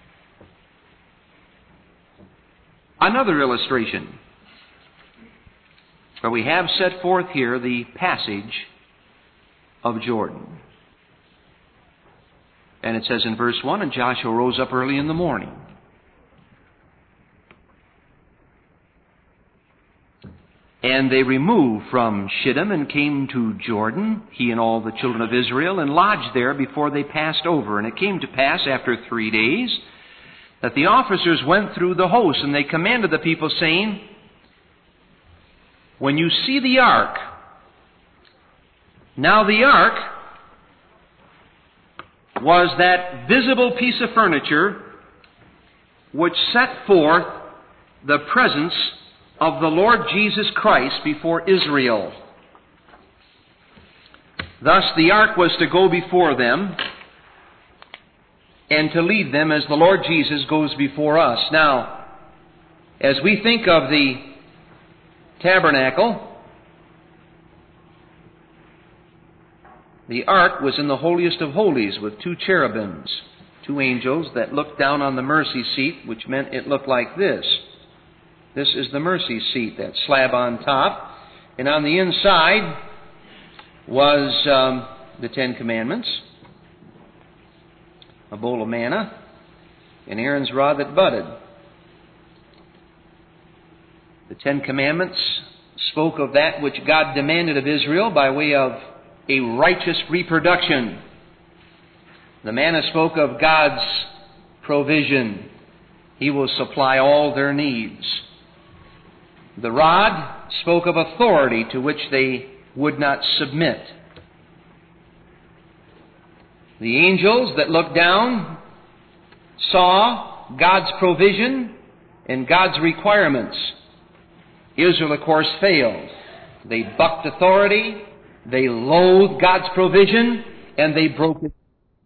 another illustration, where we have set forth here the passage of Jordan. And it says in verse 1, and Joshua rose up early in the morning. And they removed from Shittim and came to Jordan, he and all the children of Israel, and lodged there before they passed over. And it came to pass after 3 days that the officers went through the host, and they commanded the people, saying, when you see the ark. Now the ark was that visible piece of furniture which set forth the presence of the Lord Jesus Christ before Israel. Thus the ark was to go before them and to lead them as the Lord Jesus goes before us. Now, as we think of the tabernacle, the ark was in the holiest of holies with two cherubims, two angels that looked down on the mercy seat, which meant it looked like this. This is the mercy seat, that slab on top. And on the inside was the Ten Commandments, a bowl of manna, and Aaron's rod that budded. The Ten Commandments spoke of that which God demanded of Israel by way of a righteous reproduction. The manna spoke of God's provision. He will supply all their needs. The rod spoke of authority to which they would not submit. The angels that looked down saw God's provision and God's requirements. Israel, of course, failed. They bucked authority, they loathed God's provision, and they broke it.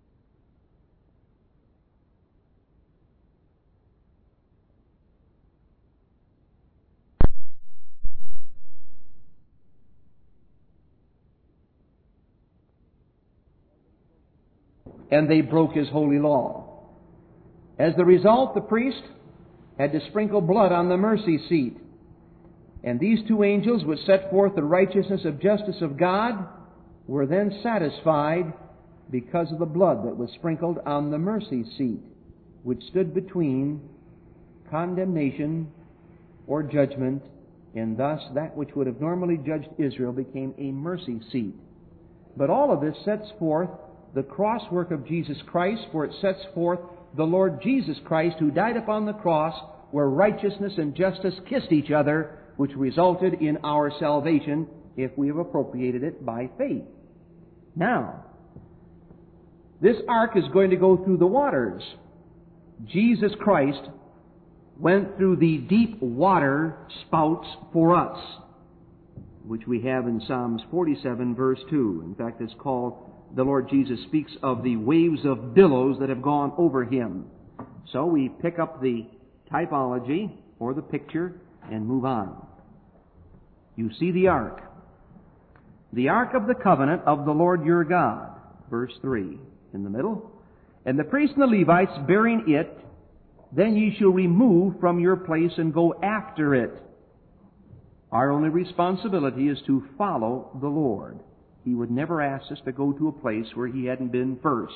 And they broke His holy law. As the result, the priest had to sprinkle blood on the mercy seat. And these two angels, which set forth the righteousness of justice of God, were then satisfied because of the blood that was sprinkled on the mercy seat, which stood between condemnation or judgment, and thus that which would have normally judged Israel became a mercy seat. But all of this sets forth the cross work of Jesus Christ, for it sets forth the Lord Jesus Christ who died upon the cross, where righteousness and justice kissed each other, which resulted in our salvation if we have appropriated it by faith. Now, this ark is going to go through the waters. Jesus Christ went through the deep water spouts for us, which we have in Psalms 47, verse 2. In fact, it's called, the Lord Jesus speaks of the waves of billows that have gone over Him. So we pick up the typology or the picture and move on. You see the ark. The ark of the covenant of the Lord your God. Verse 3 in the middle. And the priests and the Levites bearing it, then ye shall remove from your place and go after it. Our only responsibility is to follow the Lord. He would never ask us to go to a place where He hadn't been first.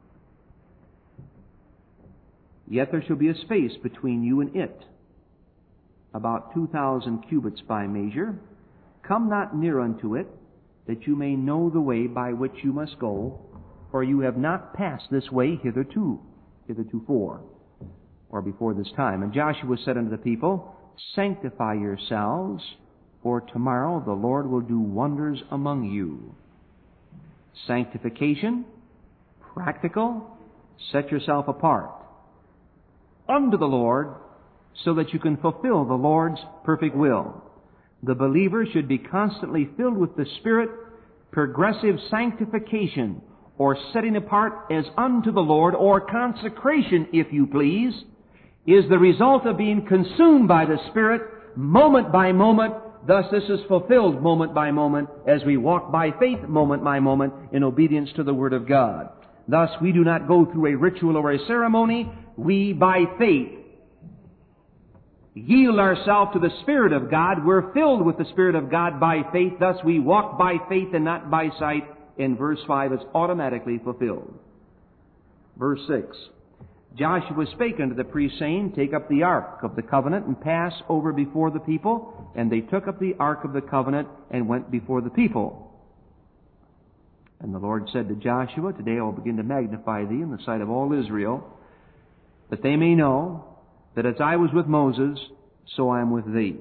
Yet there shall be a space between you and it, about 2,000 cubits by measure. Come not near unto it, that you may know the way by which you must go, for you have not passed this way heretofore, or before this time. And Joshua said unto the people, Sanctify yourselves, for tomorrow the Lord will do wonders among you. Sanctification, practical, set yourself apart unto the Lord, so that you can fulfill the Lord's perfect will. The believer should be constantly filled with the Spirit. Progressive sanctification, or setting apart as unto the Lord, or consecration, if you please, is the result of being consumed by the Spirit moment by moment. Thus this is fulfilled moment by moment as we walk by faith moment by moment in obedience to the Word of God. Thus we do not go through a ritual or a ceremony. We, by faith, yield ourselves to the Spirit of God. We're filled with the Spirit of God by faith. Thus we walk by faith and not by sight. In verse 5, it's automatically fulfilled. Verse 6. Joshua spake unto the priests, saying, Take up the ark of the covenant and pass over before the people. And they took up the ark of the covenant and went before the people. And the Lord said to Joshua, Today I will begin to magnify thee in the sight of all Israel, that they may know that as I was with Moses, so I am with thee.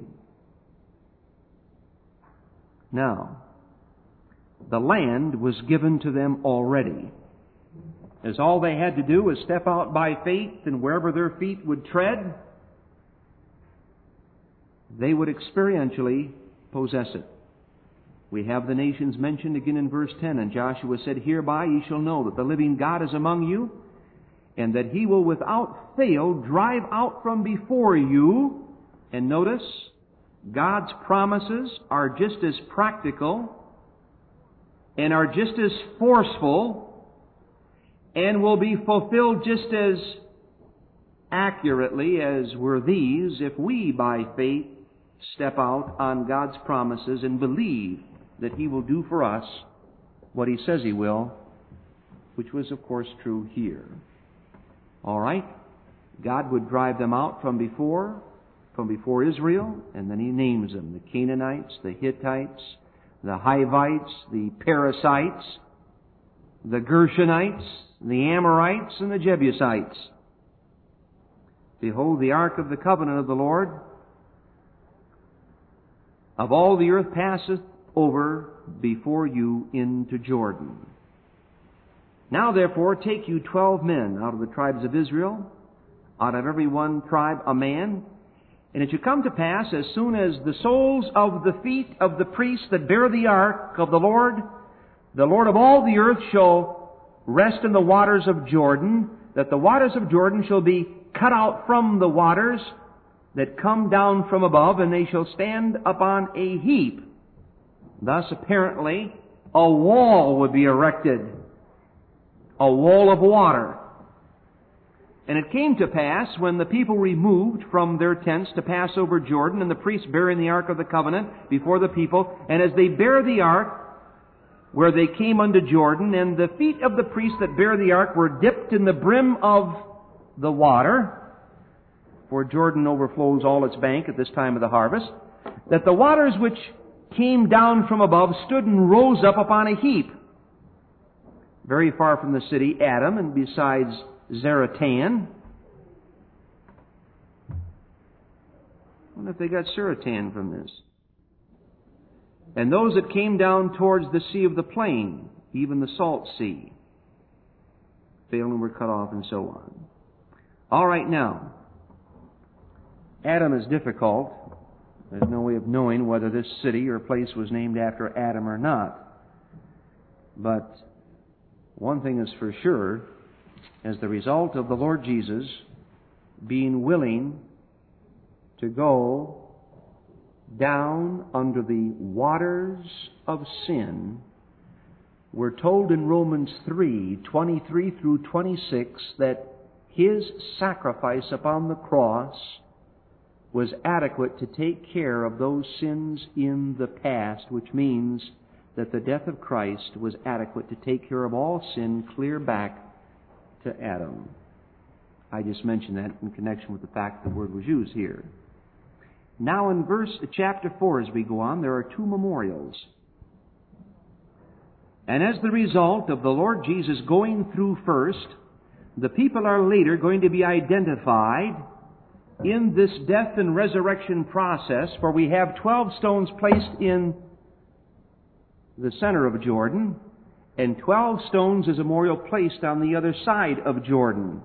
Now, the land was given to them already, as all they had to do was step out by faith, and wherever their feet would tread, they would experientially possess it. We have the nations mentioned again in verse 10. And Joshua said, Hereby ye shall know that the living God is among you, and that He will without fail drive out from before you. And notice, God's promises are just as practical and are just as forceful and will be fulfilled just as accurately as were these if we, by faith, step out on God's promises and believe that He will do for us what He says He will, which was, of course, true here. All right? God would drive them out from before Israel, and then He names them: the Canaanites, the Hittites, the Hivites, the Perizzites, the Gershonites, the Amorites, and the Jebusites. Behold, the ark of the covenant of the Lord of all the earth passeth over before you into Jordan. Now therefore take you 12 men out of the tribes of Israel, out of every one tribe a man. And it shall come to pass, as soon as the soles of the feet of the priests that bear the ark of the Lord of all the earth, shall rest in the waters of Jordan, that the waters of Jordan shall be cut out from the waters that come down from above, and they shall stand upon a heap. Thus, apparently, a wall would be erected, a wall of water. And it came to pass, when the people removed from their tents to pass over Jordan, and the priests bearing the ark of the covenant before the people, and as they bear the ark, where they came unto Jordan, and the feet of the priests that bear the ark were dipped in the brim of the water, for Jordan overflows all its bank at this time of the harvest, that the waters which came down from above stood and rose up upon a heap, very far from the city Adam, and besides Zaratan. I wonder if they got Zaratan from this. And those that came down towards the sea of the plain, even the salt sea, failed and were cut off, and so on. All right, now, Adam is difficult. There's no way of knowing whether this city or place was named after Adam or not. But one thing is for sure, as the result of the Lord Jesus being willing to go down under the waters of sin, we're told in Romans 3:23 through 26 that His sacrifice upon the cross was adequate to take care of those sins in the past, which means that the death of Christ was adequate to take care of all sin clear back to Adam. I just mentioned that in connection with the fact the word was used here. Now in chapter 4, as we go on, there are two memorials. And as the result of the Lord Jesus going through first, the people are later going to be identified in this death and resurrection process, for we have 12 stones placed in the center of Jordan, and 12 stones as a memorial placed on the other side of Jordan.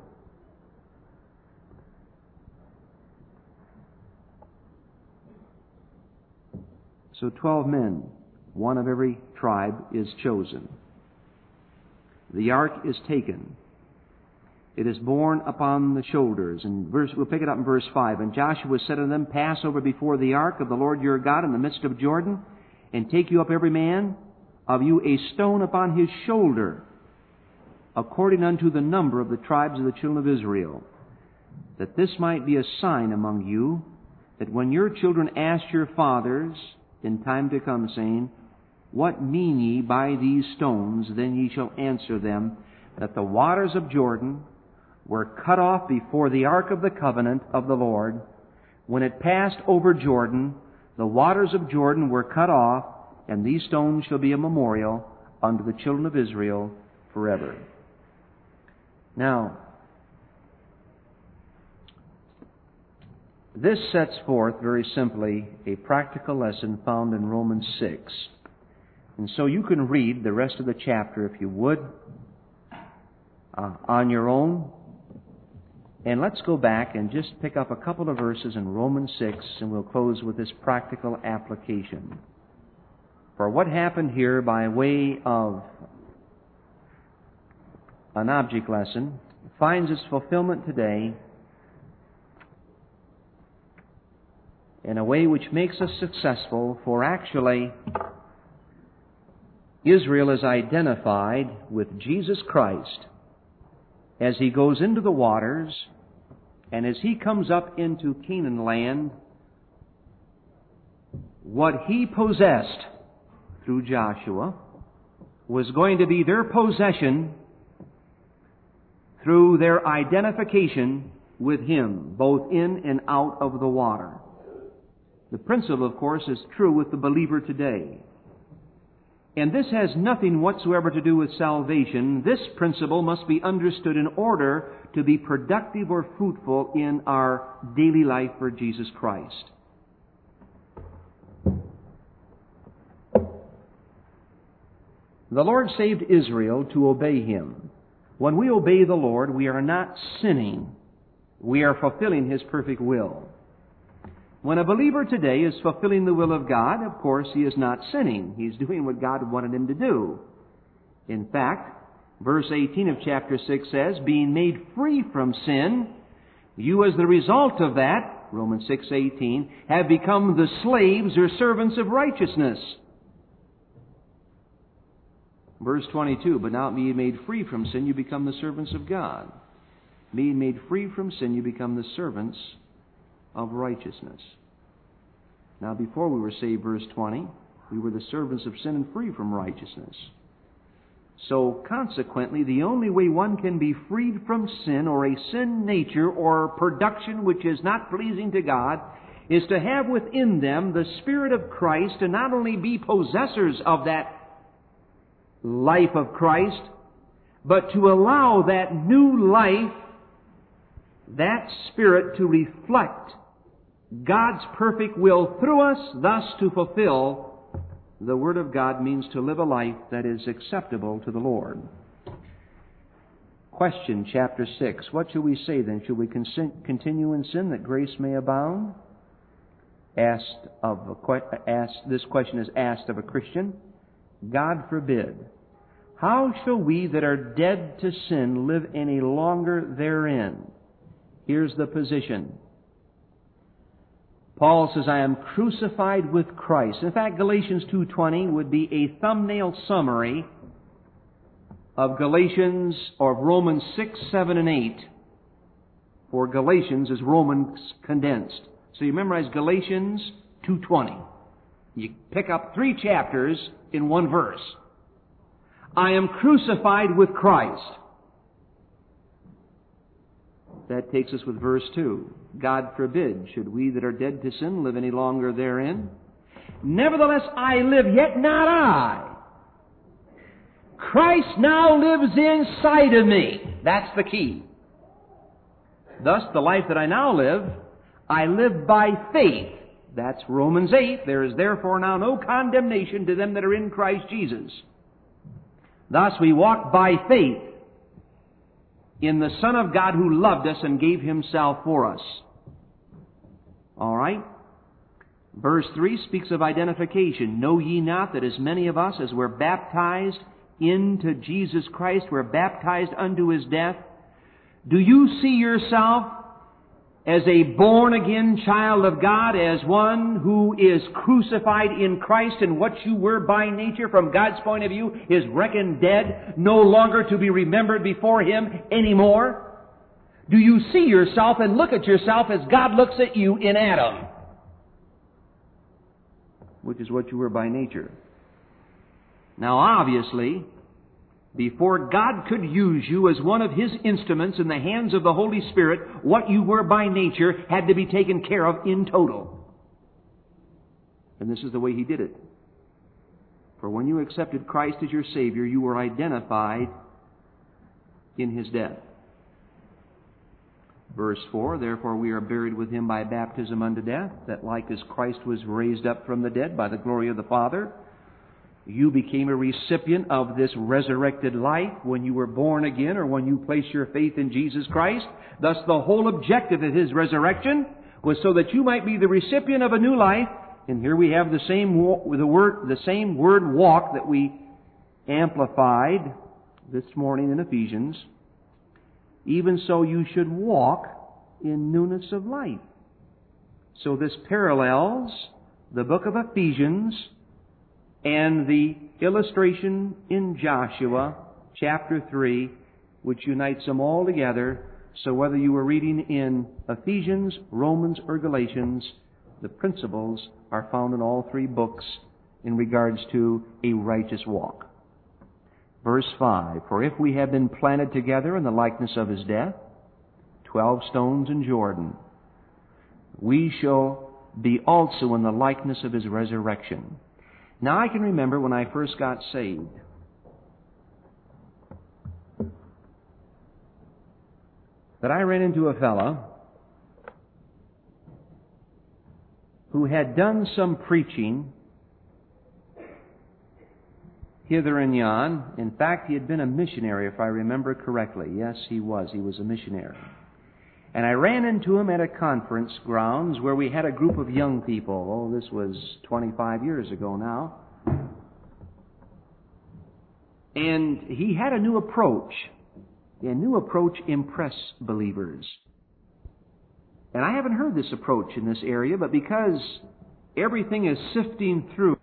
So 12 men, one of every tribe, is chosen. The ark is taken. It is borne upon the shoulders. And we'll pick it up in verse 5. And Joshua said unto them, Pass over before the ark of the Lord your God in the midst of Jordan, and take you up every man of you a stone upon his shoulder, according unto the number of the tribes of the children of Israel, that this might be a sign among you, that when your children ask your fathers in time to come, saying, What mean ye by these stones? Then ye shall answer them, that the waters of Jordan were cut off before the ark of the covenant of the Lord. When it passed over Jordan, the waters of Jordan were cut off, and these stones shall be a memorial unto the children of Israel forever. Now, this sets forth very simply a practical lesson found in Romans 6. And so you can read the rest of the chapter, if you would, on your own. And let's go back and just pick up a couple of verses in Romans 6, and we'll close with this practical application. For what happened here by way of an object lesson finds its fulfillment today in a way which makes us successful, for actually Israel is identified with Jesus Christ as He goes into the waters, and as He comes up into Canaan land. What He possessed through Joshua was going to be their possession through their identification with Him, both in and out of the water. The principle, of course, is true with the believer today. And this has nothing whatsoever to do with salvation. This principle must be understood in order to be productive or fruitful in our daily life for Jesus Christ. The Lord saved Israel to obey Him. When we obey the Lord, we are not sinning. We are fulfilling His perfect will. When a believer today is fulfilling the will of God, of course, he is not sinning. He's doing what God wanted him to do. In fact, verse 18 of chapter 6 says, being made free from sin, you as the result of that, Romans 6:18, have become the slaves or servants of righteousness. Verse 22, but now being made free from sin, you become the servants of God. Being made free from sin, you become the servants of righteousness. Now, before we were saved, verse 20, we were the servants of sin and free from righteousness. So, consequently, the only way one can be freed from sin or a sin nature or production which is not pleasing to God is to have within them the Spirit of Christ, to not only be possessors of that life of Christ, but to allow that new life, that Spirit, to reflect God's perfect will through us, thus to fulfill the Word of God means to live a life that is acceptable to the Lord. Question, chapter 6. What shall we say then? Shall we continue in sin that grace may abound? This question is asked of a Christian. God forbid. How shall we that are dead to sin live any longer therein? Here's the position. Paul says, I am crucified with Christ. In fact, Galatians 2:20 would be a thumbnail summary of Galatians or Romans 6, 7, and 8. For Galatians is Romans condensed. So you memorize Galatians 2:20. You pick up 3 chapters in 1 verse. I am crucified with Christ. That takes us with verse 2. God forbid, should we that are dead to sin live any longer therein? Nevertheless I live, yet not I. Christ now lives inside of me. That's the key. Thus, the life that I now live, I live by faith. That's Romans 8. There is therefore now no condemnation to them that are in Christ Jesus. Thus, we walk by faith in the Son of God who loved us and gave Himself for us. All right? Verse 3 speaks of identification. Know ye not that as many of us as were baptized into Jesus Christ were baptized unto His death? Do you see yourself as a born-again child of God, as one who is crucified in Christ, and what you were by nature from God's point of view is reckoned dead, no longer to be remembered before Him anymore? Do you see yourself and look at yourself as God looks at you in Adam, which is what you were by nature? Now, obviously, before God could use you as one of His instruments in the hands of the Holy Spirit, what you were by nature had to be taken care of in total. And this is the way He did it. For when you accepted Christ as your Savior, you were identified in His death. Verse 4, therefore we are buried with Him by baptism unto death, that like as Christ was raised up from the dead by the glory of the Father, you became a recipient of this resurrected life when you were born again or when you placed your faith in Jesus Christ. Thus, the whole objective of His resurrection was so that you might be the recipient of a new life And here we have the same word walk that we amplified this morning in Ephesians. Even so you should walk in newness of life. So this parallels the book of Ephesians and the illustration in Joshua chapter 3, which unites them all together. So whether you were reading in Ephesians, Romans, or Galatians, the principles are found in all three books in regards to a righteous walk. Verse 5, For if we have been planted together in the likeness of His death, 12 stones in Jordan, we shall be also in the likeness of His resurrection. Now I can remember when I first got saved, that I ran into a fellow who had done some preaching hither and yon. In fact, he had been a missionary, if I remember correctly. Yes, he was. He was a missionary. And I ran into him at a conference grounds where we had a group of young people. Oh, this was 25 years ago now. And he had a new approach. A new approach impressed believers. And I haven't heard this approach in this area, but because everything is sifting through,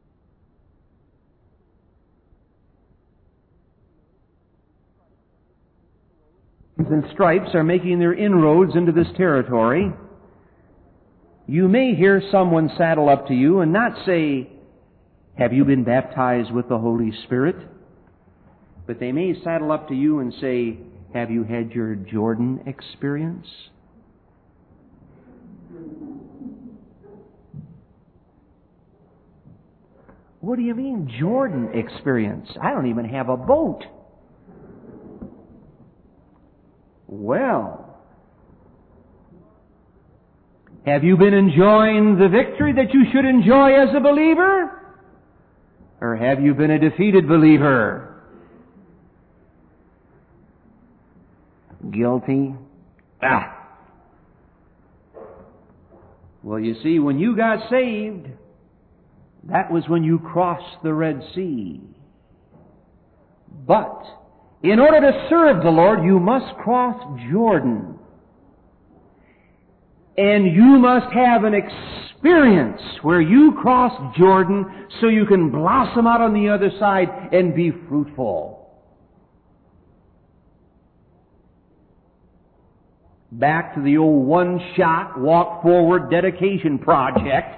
and stripes are making their inroads into this territory, you may hear someone saddle up to you and not say, "Have you been baptized with the Holy Spirit?" But they may saddle up to you and say, "Have you had your Jordan experience?" What do you mean, Jordan experience? I don't even have a boat. Well, have you been enjoying the victory that you should enjoy as a believer? Or have you been a defeated believer? Guilty? Well, you see, when you got saved, that was when you crossed the Red Sea. But in order to serve the Lord, you must cross Jordan. And you must have an experience where you cross Jordan so you can blossom out on the other side and be fruitful. Back to the old one-shot, walk-forward dedication project.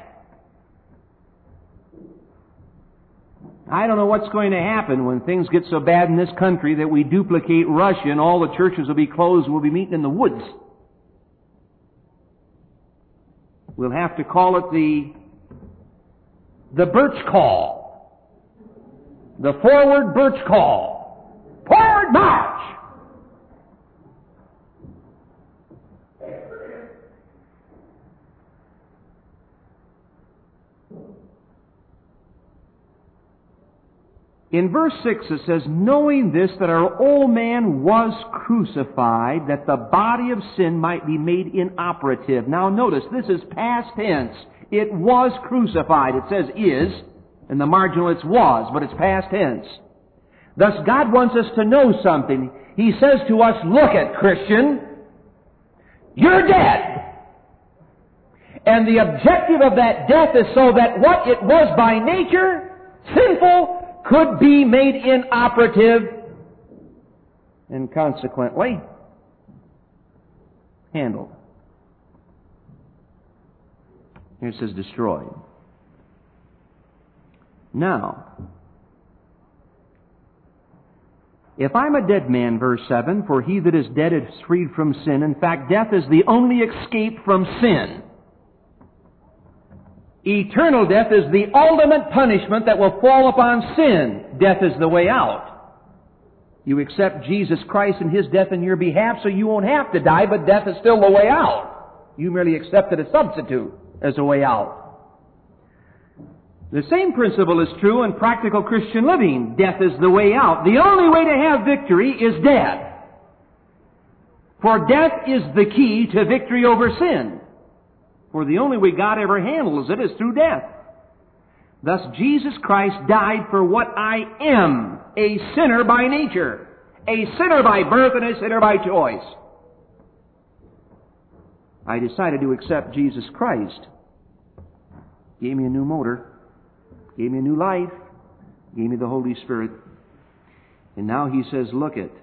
I don't know what's going to happen when things get so bad in this country that we duplicate Russia and all the churches will be closed and we'll be meeting in the woods. We'll have to call it the birch call. The forward birch call. Forward march! In verse 6 it says, knowing this, that our old man was crucified, that the body of sin might be made inoperative. Now notice, this is past tense. It was crucified. It says is, in the marginal it's was, but it's past tense. Thus God wants us to know something. He says to us, look at Christian, you're dead. And the objective of that death is so that what it was by nature, sinful, could be made inoperative and consequently handled. Here it says destroyed. Now, if I'm a dead man, verse 7, for he that is dead is freed from sin. In fact, death is the only escape from sin. Eternal death is the ultimate punishment that will fall upon sin. Death is the way out. You accept Jesus Christ and His death in your behalf so you won't have to die, but death is still the way out. You merely accepted a substitute as a way out. The same principle is true in practical Christian living. Death is the way out. The only way to have victory is death. For death is the key to victory over sin. For the only way God ever handles it is through death. Thus Jesus Christ died for what I am, a sinner by nature, a sinner by birth and a sinner by choice. I decided to accept Jesus Christ. Gave me a new motor, gave me a new life, gave me the Holy Spirit. And now He says, look it.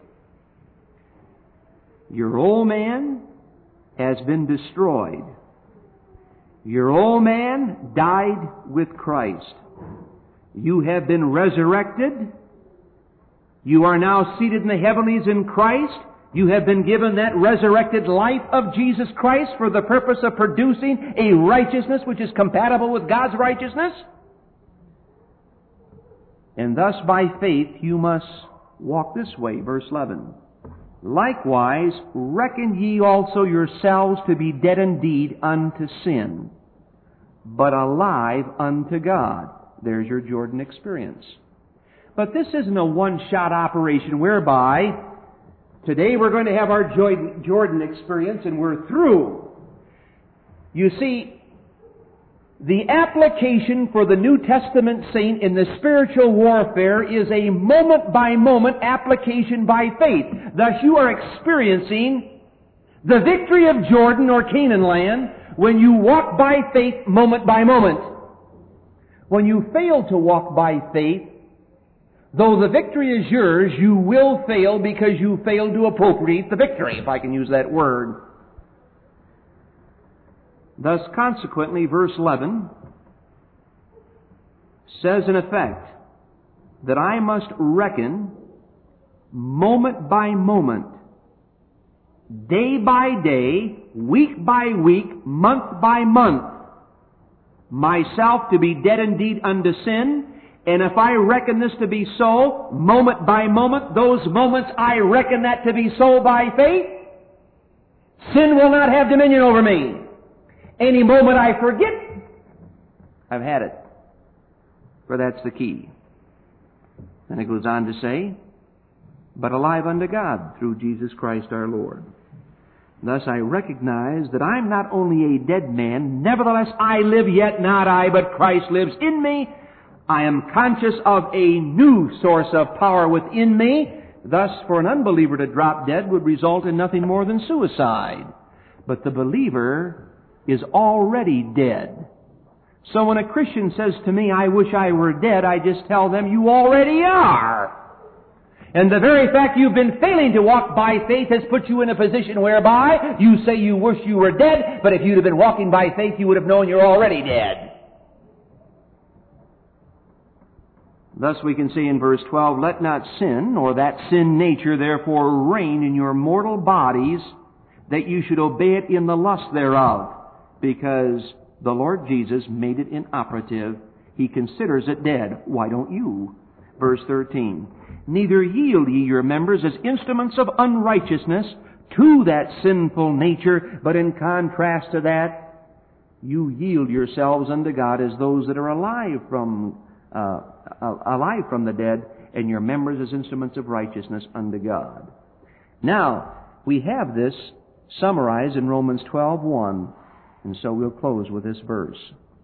Your old man has been destroyed. Your old man died with Christ. You have been resurrected. You are now seated in the heavenlies in Christ. You have been given that resurrected life of Jesus Christ for the purpose of producing a righteousness which is compatible with God's righteousness. And thus by faith you must walk this way. Verse 11. Likewise, reckon ye also yourselves to be dead indeed unto sin, but alive unto God. There's your Jordan experience. But this isn't a one-shot operation whereby today we're going to have our Jordan experience and we're through. You see, the application for the New Testament saint in the spiritual warfare is a moment-by-moment application by faith. Thus you are experiencing the victory of Jordan or Canaan land when you walk by faith moment by moment. When you fail to walk by faith, though the victory is yours, you will fail because you failed to appropriate the victory, if I can use that word. Thus, consequently, verse 11 says in effect that I must reckon moment by moment, day by day, week by week, month by month, myself to be dead indeed unto sin. And if I reckon this to be so, moment by moment, those moments I reckon that to be so by faith, sin will not have dominion over me. Any moment I forget, I've had it. For that's the key. Then it goes on to say, but alive unto God through Jesus Christ our Lord. Thus I recognize that I'm not only a dead man, nevertheless I live, yet not I, but Christ lives in me. I am conscious of a new source of power within me. Thus, for an unbeliever to drop dead would result in nothing more than suicide. But the believer is already dead. So when a Christian says to me, I wish I were dead, I just tell them, you already are. And the very fact you've been failing to walk by faith has put you in a position whereby you say you wish you were dead, but if you'd have been walking by faith, you would have known you're already dead. Thus we can see in verse 12, let not sin, or that sin nature, therefore reign in your mortal bodies, that you should obey it in the lust thereof, because the Lord Jesus made it inoperative. He considers it dead. Why don't you? Verse 13, neither yield ye your members as instruments of unrighteousness to that sinful nature, but in contrast to that, you yield yourselves unto God as those that are alive from the dead, and your members as instruments of righteousness unto God. Now, we have this summarized in Romans 12:1, and so we'll close with this verse,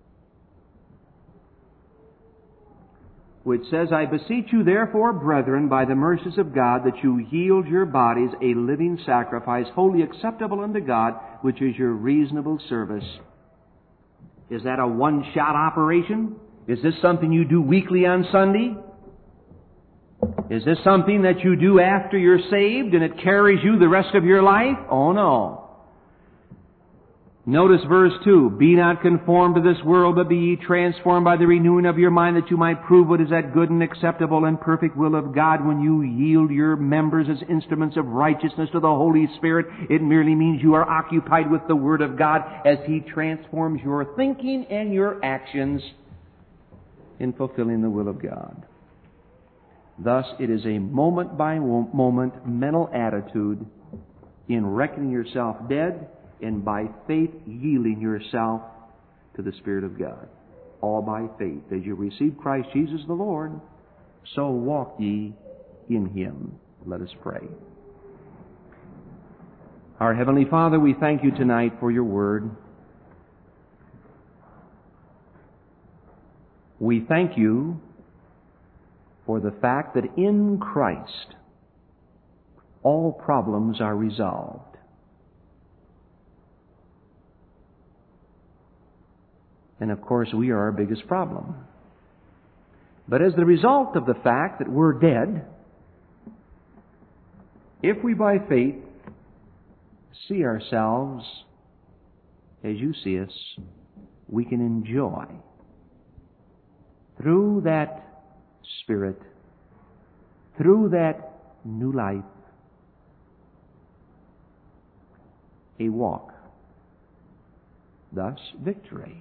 which says, I beseech you therefore, brethren, by the mercies of God, that you yield your bodies a living sacrifice, wholly acceptable unto God, which is your reasonable service. Is that a one-shot operation? Is this something you do weekly on Sunday? Is this something that you do after you're saved and it carries you the rest of your life? Oh no. Notice verse 2, be not conformed to this world, but be ye transformed by the renewing of your mind, that you might prove what is that good and acceptable and perfect will of God. When you yield your members as instruments of righteousness to the Holy Spirit, it merely means you are occupied with the Word of God as He transforms your thinking and your actions in fulfilling the will of God. Thus, it is a moment-by-moment mental attitude in reckoning yourself dead and by faith yielding yourself to the Spirit of God. All by faith. As you receive Christ Jesus the Lord, so walk ye in Him. Let us pray. Our Heavenly Father, we thank you tonight for your Word. We thank you for the fact that in Christ all problems are resolved. And of course, we are our biggest problem. But as the result of the fact that we're dead, if we by faith see ourselves as you see us, we can enjoy through that Spirit, through that new life, a walk, thus victory.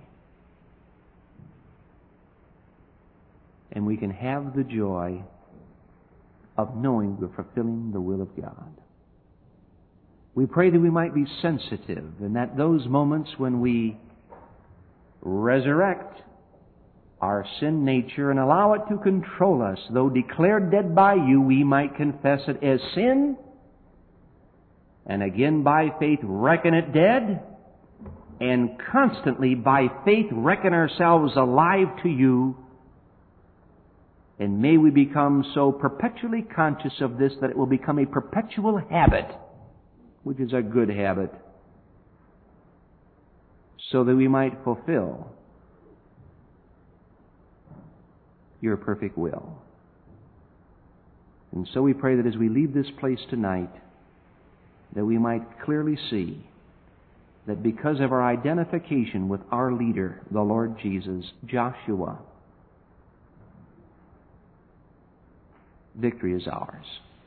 And we can have the joy of knowing we're fulfilling the will of God. We pray that we might be sensitive and that those moments when we resurrect our sin nature and allow it to control us, though declared dead by you, we might confess it as sin and again by faith reckon it dead and constantly by faith reckon ourselves alive to you. And may we become so perpetually conscious of this that it will become a perpetual habit, which is a good habit, so that we might fulfill your perfect will. And so we pray that as we leave this place tonight, that we might clearly see that because of our identification with our leader, the Lord Jesus, Joshua, victory is ours.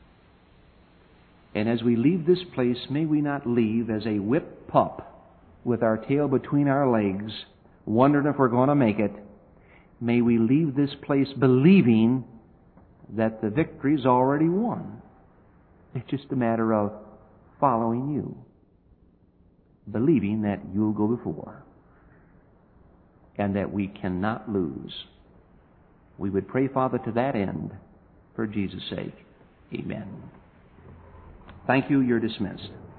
And as we leave this place, may we not leave as a whipped pup with our tail between our legs, wondering if we're going to make it. May we leave this place believing that the victory's already won. It's just a matter of following you, believing that you'll go before, and that we cannot lose. We would pray, Father, to that end, for Jesus' sake. Amen. Thank you. You're dismissed.